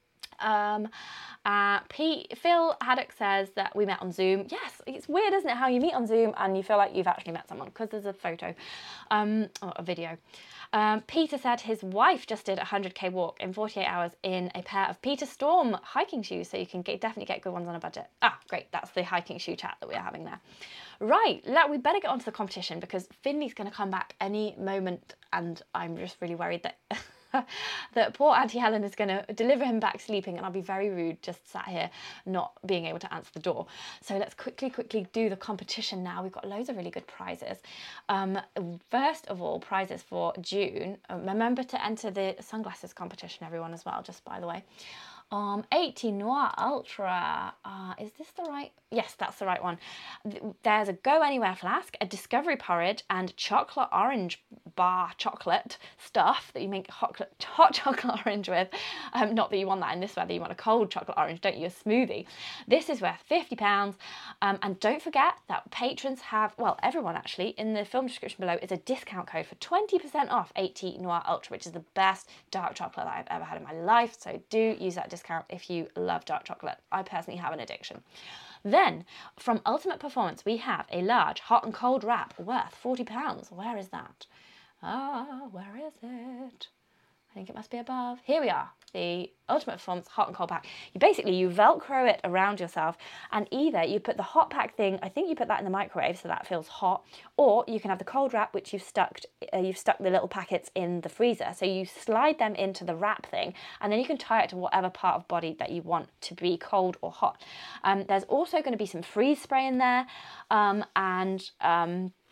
Phil Haddock says that we met on Zoom. Yes, it's weird, isn't it, how you meet on Zoom and you feel like you've actually met someone because there's a photo or a video. Peter said his wife just did a 100k walk in 48 hours in a pair of Peter Storm hiking shoes, so you can definitely get good ones on a budget. Ah, great, that's the hiking shoe chat that we're having there. Right, we better get on to the competition because Finley's going to come back any moment, and I'm just really worried that that poor Auntie Helen is going to deliver him back sleeping, and I'll be very rude just sat here not being able to answer the door. So let's quickly do the competition now. We've got loads of really good prizes. First of all, prizes for June. Remember to enter the sunglasses competition, everyone, as well, just by the way. 18 Noir Ultra, is this the right? Yes, that's the right one. There's a Go Anywhere flask, a Discovery porridge, and chocolate orange bar chocolate stuff that you make hot chocolate orange with. Not that you want that in this weather, you want a cold chocolate orange, don't you? A smoothie. This is worth £50. And don't forget that patrons have, well, everyone actually, in the film description below is a discount code for 20% off 18 Noir Ultra, which is the best dark chocolate that I've ever had in my life. So do use that discount if you love dark chocolate. I personally have an addiction. Then from Ultimate Performance we have a large hot and cold wrap worth £40. Where is that? Where is it? I think it must be above. Here we are, the Ultimate Performance hot and cold pack. You velcro it around yourself, and either you put the hot pack thing, I think you put that in the microwave so that feels hot, or you can have the cold wrap, which you've stuck the little packets in the freezer. So you slide them into the wrap thing, and then you can tie it to whatever part of body that you want to be cold or hot. There's also going to be some freeze spray in there, and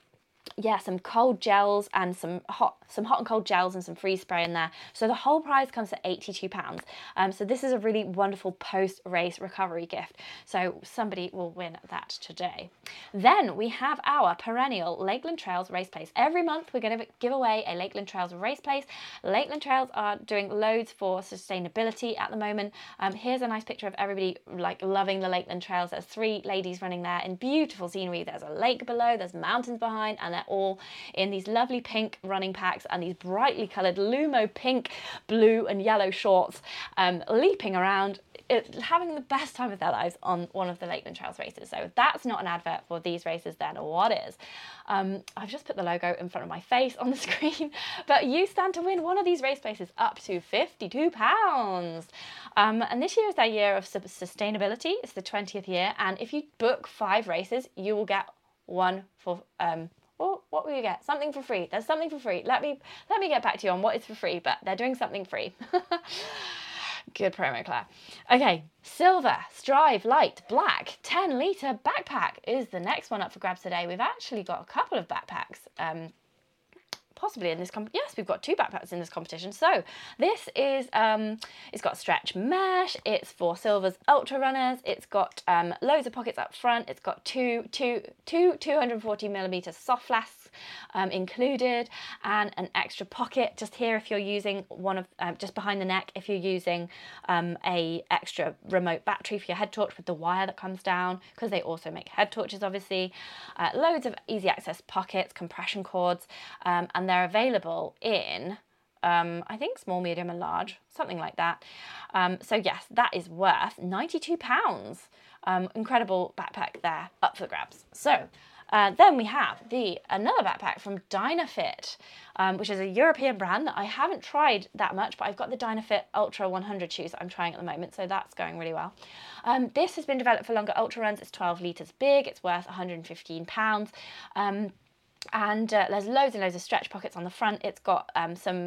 some cold gels and some hot and cold gels and some freeze spray in there. So the whole price comes to £82. So this is a really wonderful post-race recovery gift. So somebody will win that today. Then we have our perennial Lakeland Trails Race Place. Every month we're going to give away a Lakeland Trails Race Place. Lakeland Trails are doing loads for sustainability at the moment. Here's a nice picture of everybody like loving the Lakeland Trails. There's 3 ladies running there in beautiful scenery. There's a lake below, there's mountains behind, and they're all in these lovely pink running packs and these brightly coloured Lumo pink, blue and yellow shorts, leaping around, having the best time of their lives on one of the Lakeland Trails races. So if that's not an advert for these races, then what is? I've just put the logo in front of my face on the screen, but you stand to win one of these race places up to £52. And this year is their year of sustainability. It's the 20th year, and if you book 5 races, you will get one for what will you get? Something for free. There's something for free. Let me get back to you on what is for free, but they're doing something free. Good promo, Claire. Okay, Silver Strive Light Black 10-litre backpack is the next one up for grabs today. We've actually got a couple of backpacks possibly in this yes, we've got 2 backpacks in this competition. So this is it's got stretch mesh, it's for Silver's ultra runners, it's got loads of pockets up front, it's got two 240mm soft flasks included, and an extra pocket just here if you're using one of just behind the neck if you're using a extra remote battery for your head torch with the wire that comes down, because they also make head torches obviously. Loads of easy access pockets, compression cords, and they're available in I think small, medium and large, something like that. So yes, that is worth £92. Incredible backpack there up for grabs. So then we have another backpack from Dynafit, which is a European brand that I haven't tried that much, but I've got the Dynafit Ultra 100 shoes that I'm trying at the moment, so that's going really well. This has been developed for longer ultra runs. It's 12 litres big. It's worth £115. And there's loads and loads of stretch pockets on the front. It's got two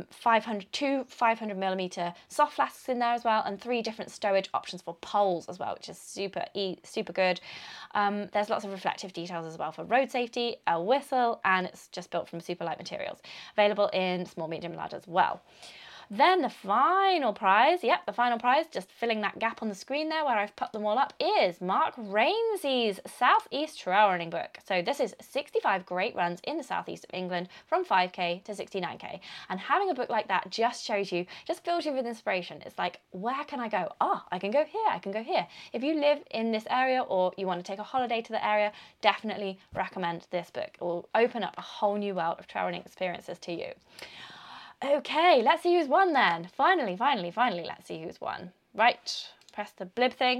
500mm soft flasks in there as well, and 3 different stowage options for poles as well, which is super good. There's lots of reflective details as well for road safety, a whistle, and it's just built from super light materials. Available in small, medium, large as well. Then the final prize, the final prize, just filling that gap on the screen there where I've put them all up, is Mark Rainsey's Southeast Trail Running Book. So this is 65 great runs in the southeast of England from 5k to 69k. And having a book like that just shows you, just fills you with inspiration. It's like, where can I go? Oh, I can go here, I can go here. If you live in this area or you want to take a holiday to the area, definitely recommend this book. It will open up a whole new world of trail running experiences to you. Okay, let's see who's won then. Finally, let's see who's won. Right, press the blib thing.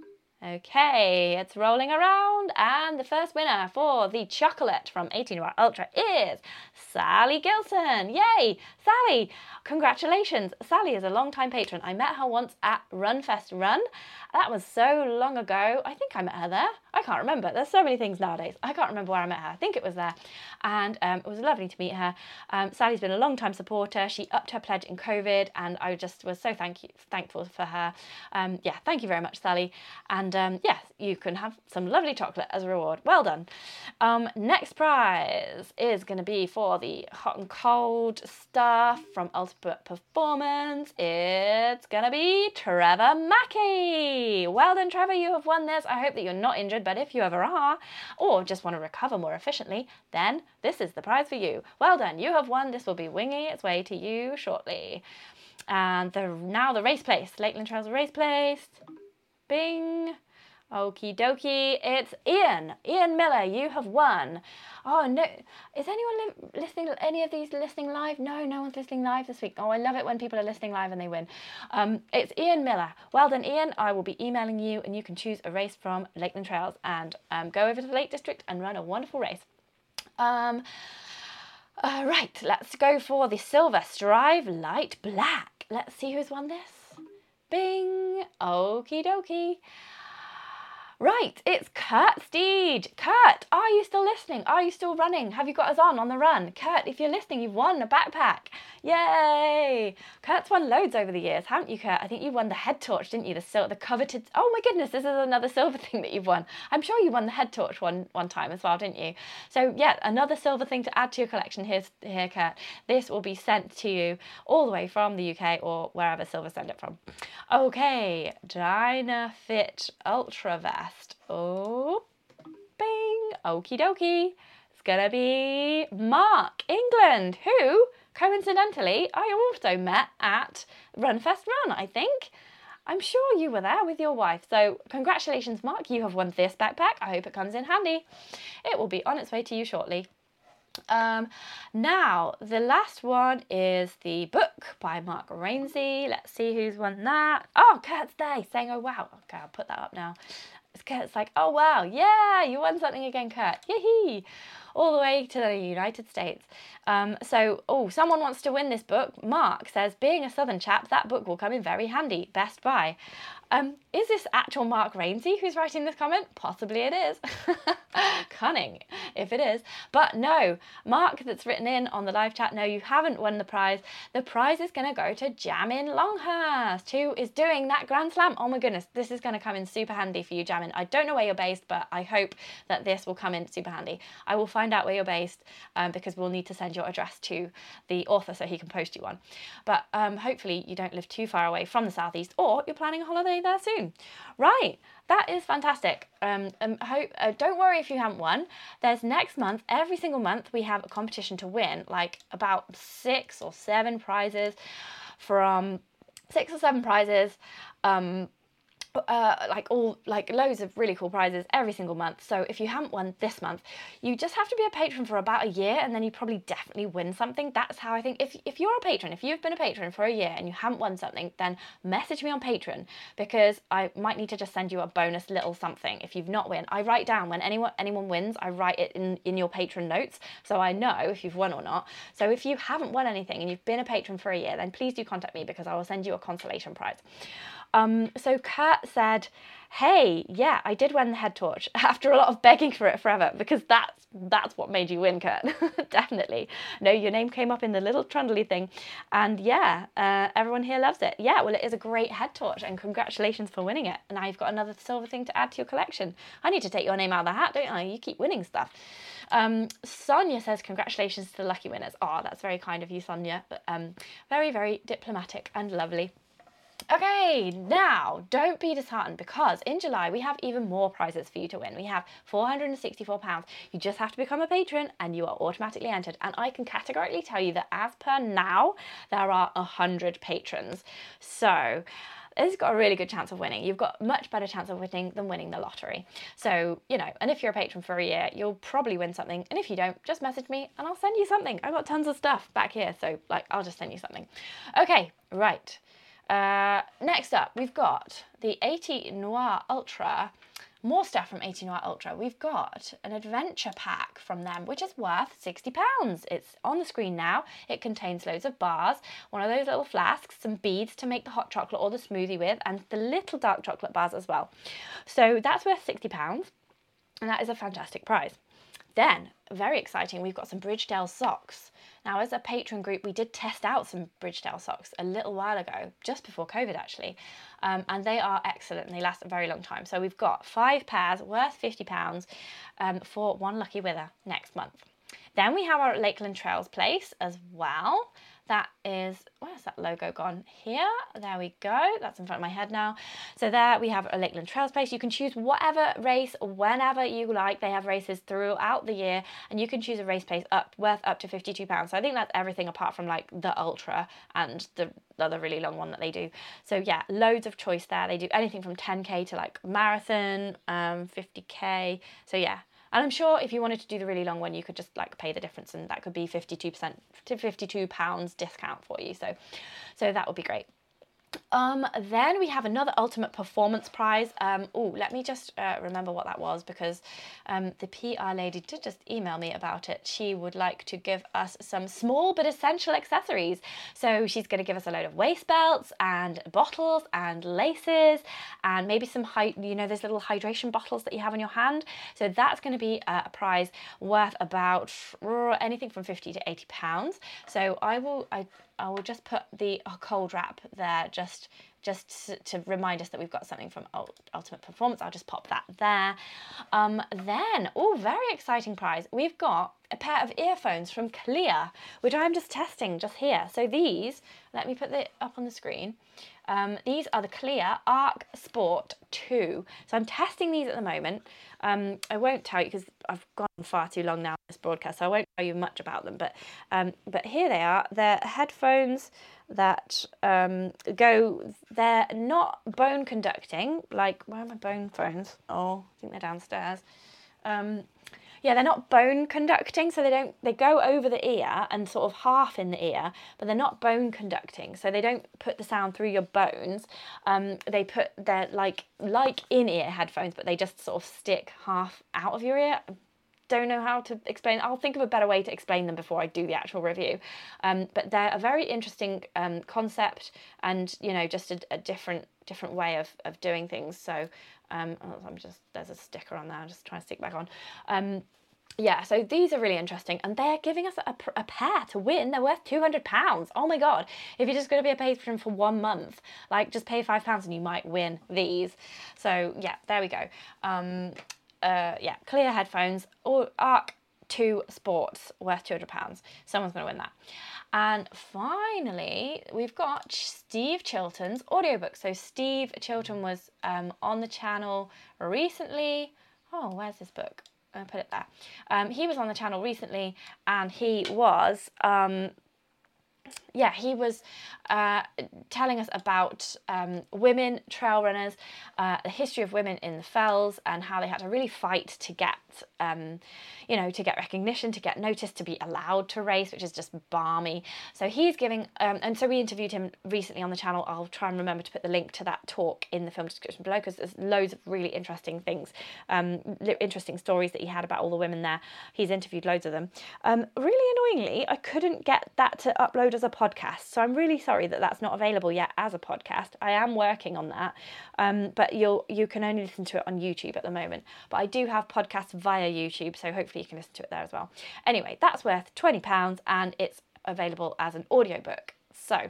Okay, it's rolling around, and the first winner for the chocolate from 18 Hour Ultra is Sally Gilson. Yay, Sally! Congratulations. Sally is a long-time patron. I met her once at Runfest Run. That was so long ago. I think I met her there. I can't remember. There's so many things nowadays. I can't remember where I met her. I think it was there. And it was lovely to meet her. Sally's been a long-time supporter. She upped her pledge in COVID, and I just was so thankful for her. Yeah, thank you very much, Sally. And yes, you can have some lovely chocolate as a reward. Well done. Next prize is going to be for the hot and cold stuff from Ultimate Performance. It's going to be Trevor Mackey. Well done, Trevor, you have won this. I hope that you're not injured, but if you ever are, or just want to recover more efficiently, then this is the prize for you. Well done, you have won. This will be winging its way to you shortly. And now the race place, Lakeland Trails Race Place. Bing. Okie dokie, it's Ian Miller, you have won. Oh no, is anyone listening, any of these listening live? No one's listening live this week. Oh, I love it when people are listening live and they win. It's Ian Miller. Well done, Ian. I will be emailing you and you can choose a race from Lakeland Trails and go over to the Lake District and run a wonderful race. Right, let's go for the Silver Strive Light Black. Let's see who's won this. Bing, okie dokie. Right, it's Kurt Steed. Kurt, are you still listening? Are you still running? Have you got us on the run? Kurt, if you're listening, you've won a backpack. Yay! Kurt's won loads over the years, haven't you, Kurt? I think you won the head torch, didn't you? The coveted... Oh my goodness, this is another silver thing that you've won. I'm sure you won the head torch one time as well, didn't you? So yeah, another silver thing to add to your collection here, Kurt. This will be sent to you all the way from the UK or wherever silver send it from. Okay, Dynafit Ultra Vest. Oh, bing, okie dokie. It's gonna be Mark, England, who, coincidentally, I also met at Runfest Run, I think. I'm sure you were there with your wife. So congratulations, Mark, you have won this backpack. I hope it comes in handy. It will be on its way to you shortly. Now, the last one is the book by Mark Rainsey. Let's see who's won that. Oh, Kurt's there saying, oh, wow. Okay, I'll put that up now. Kurt's like, oh, wow, yeah, you won something again, Kurt. Yee-hee. All the way to the United States. Someone wants to win this book. Mark says, being a southern chap, that book will come in very handy. Best buy. Is this actual Mark Rainsey who's writing this comment? Possibly it is. Cunning, if it is. But no, Mark that's written in on the live chat, no, you haven't won the prize. The prize is going to go to Jamin Longhurst, who is doing that Grand Slam. Oh my goodness, this is going to come in super handy for you, Jamin. I don't know where you're based, but I hope that this will come in super handy. I will find out where you're based because we'll need to send your address to the author so he can post you one. But hopefully you don't live too far away from the southeast, or you're planning a holiday there soon. Right, that is fantastic. Don't worry if you haven't won. There's next month, every single month, we have a competition to win, like about 6 or 7 prizes from 6 or 7 prizes. Loads of really cool prizes every single month. So if you haven't won this month, you just have to be a patron for about a year, and then you probably definitely win something. That's how I think. If you're a patron, if you've been a patron for a year and you haven't won something, then message me on Patreon, because I might need to just send you a bonus little something if you've not won. I write down when anyone wins, I write it in your patron notes, so I know if you've won or not. So if you haven't won anything and you've been a patron for a year, then please do contact me, because I will send you a consolation prize. So Kurt said, hey, yeah, I did win the head torch after a lot of begging for it forever, because that's what made you win, Kurt. Definitely. No, your name came up in the little trundly thing, and yeah, everyone here loves it. Yeah, well, it is a great head torch, and congratulations for winning it. And now you've got another silver thing to add to your collection. I need to take your name out of the hat, don't I? You keep winning stuff. Sonia says, congratulations to the lucky winners. Oh, that's very kind of you, Sonia, but very, very diplomatic and lovely. Okay, now don't be disheartened, because in July we have even more prizes for you to win. We have £464. You just have to become a patron and you are automatically entered. And I can categorically tell you that as per now, there are 100 patrons. So it's got a really good chance of winning. You've got a much better chance of winning than winning the lottery. So, you know, and if you're a patron for a year, you'll probably win something. And if you don't, just message me and I'll send you something. I've got tons of stuff back here. So, I'll just send you something. Okay, right. Next up, we've got the AT Noir Ultra. More stuff from AT Noir Ultra. We've got an adventure pack from them, which is worth £60. It's on the screen now. It contains loads of bars, one of those little flasks, some beads to make the hot chocolate or the smoothie with, and the little dark chocolate bars as well. So that's worth £60, and that is a fantastic prize. Then, very exciting, we've got some Bridgedale socks. Now, as a patron group, we did test out some Bridgedale socks a little while ago, just before COVID actually, and they are excellent and they last a very long time. So we've got 5 pairs worth £50 for one lucky winner next month. Then we have our Lakeland Trails place as well. That is, where's that logo gone? Here, there we go. That's in front of my head now. So there we have a Lakeland Trails place. You can choose whatever race, whenever you like. They have races throughout the year, and you can choose a race place worth up to £52. So I think that's everything apart from like the Ultra and the other really long one that they do. So yeah, loads of choice there. They do anything from 10k to like marathon, 50k. So yeah. And I'm sure if you wanted to do the really long one, you could just like pay the difference, and that could be 52% to £52 discount for you. So that would be great. Then we have another Ultimate Performance Prize. Let me just remember what that was, because the PR lady did just email me about it. She would like to give us some small but essential accessories. So she's going to give us a load of waist belts and bottles and laces and maybe some, those little hydration bottles that you have in your hand. So that's going to be a prize worth about anything from £50 to £80. So I will just put the cold wrap there just to remind us that we've got something from Ultimate Performance. I'll just pop that there. Then, very exciting prize. We've got a pair of earphones from Clear, which I'm just testing just here. So these, let me put it up on the screen. These are the Clear Arc Sport 2. So I'm testing these at the moment. I won't tell you because I've gone far too long now in this broadcast, so I won't tell you much about them. But here they are. They're headphones that they're not bone conducting. Like, where are my bone phones? Oh, I think they're downstairs. They're not bone conducting, so they go over the ear and sort of half in the ear, but they're not bone conducting, so they don't put the sound through your bones. They're like in-ear headphones, but they just sort of stick half out of your ear. Don't know how to explain. I'll think of a better way to explain them before I do the actual review. But they're a very interesting concept, and just a different way of doing things. So there's a sticker on there. I'm just trying to stick back on. So these are really interesting, and they're giving us a pair to win. They're worth £200. Oh my god! If you're just going to be a patron for 1 month, just pay £5 and you might win these. So yeah, there we go. Clear headphones, or Arc 2 Sports, worth £200. Someone's going to win that. And finally, we've got Steve Chilton's audiobook. So Steve Chilton was on the channel recently. Oh, where's this book? I'll put it there. He was on the channel recently, and he was telling us about women trail runners, the history of women in the fells, and how they had to really fight to get, to get recognition, to get noticed, to be allowed to race, which is just balmy. So he's giving, and so we interviewed him recently on the channel. I'll try and remember to put the link to that talk in the film description below, because there's loads of really interesting things, interesting stories that he had about all the women there. He's interviewed loads of them. Really annoyingly, I couldn't get that to upload as a podcast, so I'm really sorry that that's not available yet as a podcast. I am working on that, but you can only listen to it on YouTube at the moment. But I do have podcasts via YouTube, so hopefully you can listen to it there as well. Anyway, that's worth £20, and it's available as an audiobook. So,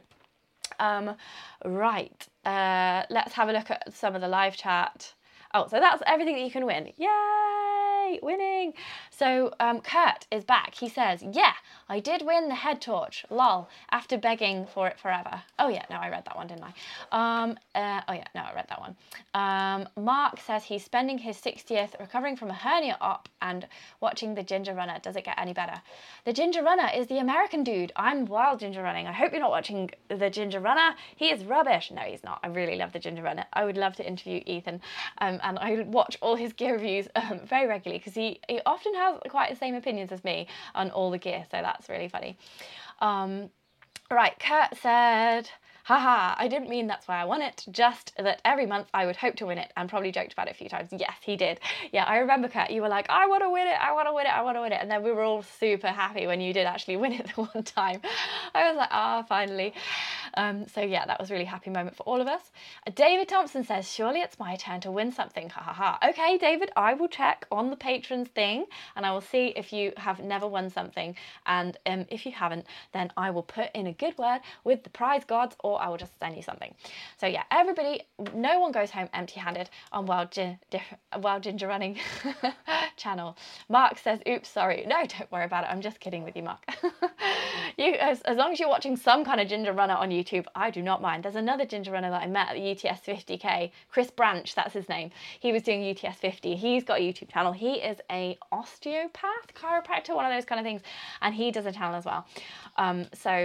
let's have a look at some of the live chat. Oh, so that's everything that you can win. Yay! Winning! So Kurt is back. He says, yeah, I did win the head torch. Lol. After begging for it forever. Oh yeah, no, I read that one, didn't I? I read that one. Mark says he's spending his 60th recovering from a hernia op and watching The Ginger Runner. Does it get any better? The Ginger Runner is the American dude. I'm wild ginger running. I hope you're not watching The Ginger Runner. He is rubbish. No, he's not. I really love The Ginger Runner. I would love to interview Ethan. And I watch all his gear reviews very regularly, because he often has quite the same opinions as me on all the gear, so that's really funny. Right, Kurt said, haha, I didn't mean that's why I won it, just that every month I would hope to win it, and probably joked about it a few times. Yes, he did. Yeah, I remember, Kurt, you were like, I want to win it, I want to win it, I want to win it, and then we were all super happy when you did actually win it the one time. I was like, finally. So yeah, that was a really happy moment for all of us. David Thompson says, surely it's my turn to win something, ha ha ha. Okay, David, I will check on the patrons thing, and I will see if you have never won something, and if you haven't, then I will put in a good word with the prize gods, or I will just send you something. So yeah, everybody, no one goes home empty-handed on Wild Ginger Running channel. Mark says, oops, sorry. No, don't worry about it. I'm just kidding with you, Mark. As long as you're watching some kind of ginger runner on YouTube, I do not mind. There's another ginger runner that I met at the UTS 50K, Chris Branch, that's his name. He was doing UTS 50. He's got a YouTube channel. He is a osteopath, chiropractor, one of those kind of things, and he does a channel as well.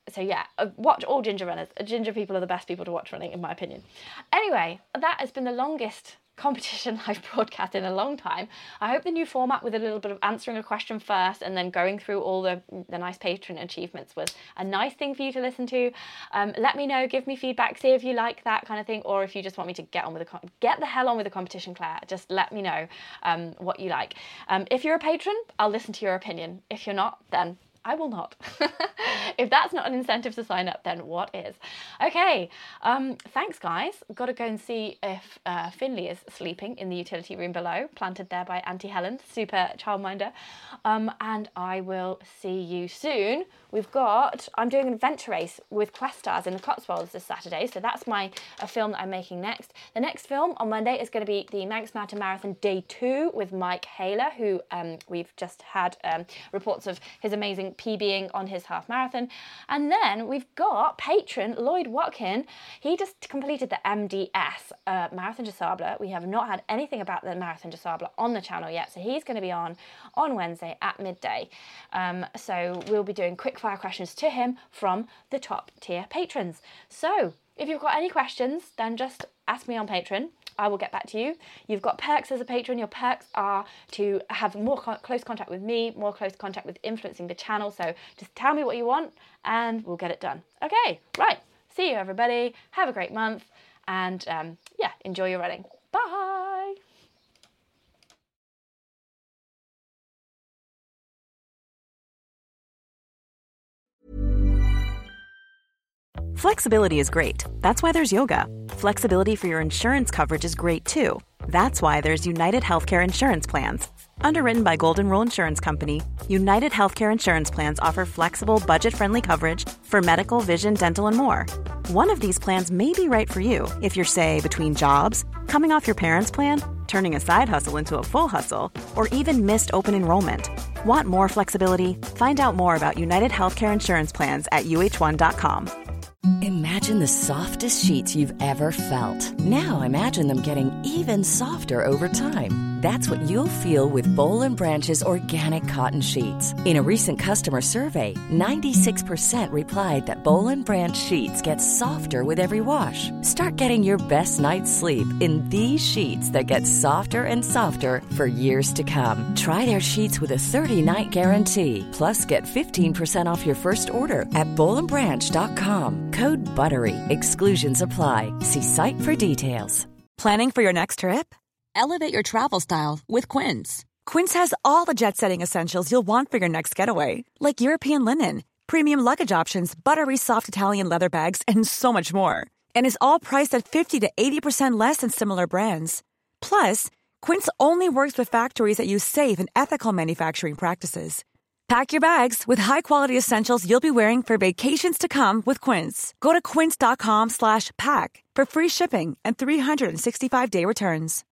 yeah, watch all ginger runners. Ginger people are the best people to watch running, in my opinion. Anyway, that has been the longest competition I've broadcast in a long time. I hope the new format with a little bit of answering a question first and then going through all the nice patron achievements was a nice thing for you to listen to. Let me know, give me feedback, see if you like that kind of thing, or if you just want me to get the hell on with the competition, Claire. Just let me know what you like. If you're a patron, I'll listen to your opinion. If you're not, then I will not. If that's not an incentive to sign up, then what is? Okay, thanks guys. Got to go and see if Finley is sleeping in the utility room below, planted there by Auntie Helen, super childminder. And I will see you soon. I'm doing an adventure race with Questars in the Cotswolds this Saturday, so that's a film that I'm making next. The next film on Monday is going to be the Manx Mountain Marathon Day 2 with Mike Haler, who we've just had reports of his amazing PBing on his half marathon. And then we've got patron Lloyd Watkin. He just completed the MDS Marathon des Sables. We have not had anything about the Marathon des Sables on the channel yet, so he's going to be on Wednesday at midday. So we'll be doing quick fire questions to him from the top tier patrons. So if you've got any questions, then just ask me on Patreon. I will get back to you. You've got perks as a patron. Your perks are to have more close contact with me, more close contact with influencing the channel. So just tell me what you want and we'll get it done. Okay, right. See you everybody. Have a great month and yeah, enjoy your running. Bye. Flexibility is great. That's why there's yoga. Flexibility for your insurance coverage is great too. That's why there's United Healthcare Insurance Plans. Underwritten by Golden Rule Insurance Company, United Healthcare Insurance Plans offer flexible, budget-friendly coverage for medical, vision, dental, and more. One of these plans may be right for you if you're, say, between jobs, coming off your parents' plan, turning a side hustle into a full hustle, or even missed open enrollment. Want more flexibility? Find out more about United Healthcare Insurance Plans at uh1.com. Imagine the softest sheets you've ever felt. Now imagine them getting even softer over time. That's what you'll feel with Boll & Branch's organic cotton sheets. In a recent customer survey, 96% replied that Boll & Branch sheets get softer with every wash. Start getting your best night's sleep in these sheets that get softer and softer for years to come. Try their sheets with a 30-night guarantee. Plus, get 15% off your first order at bollandbranch.com. Code BUTTERY. Exclusions apply. See site for details. Planning for your next trip? Elevate your travel style with Quince. Quince has all the jet-setting essentials you'll want for your next getaway, like European linen, premium luggage options, buttery soft Italian leather bags, and so much more. And is all priced at 50 to 80% less than similar brands. Plus, Quince only works with factories that use safe and ethical manufacturing practices. Pack your bags with high-quality essentials you'll be wearing for vacations to come with Quince. Go to quince.com/pack for free shipping and 365-day returns.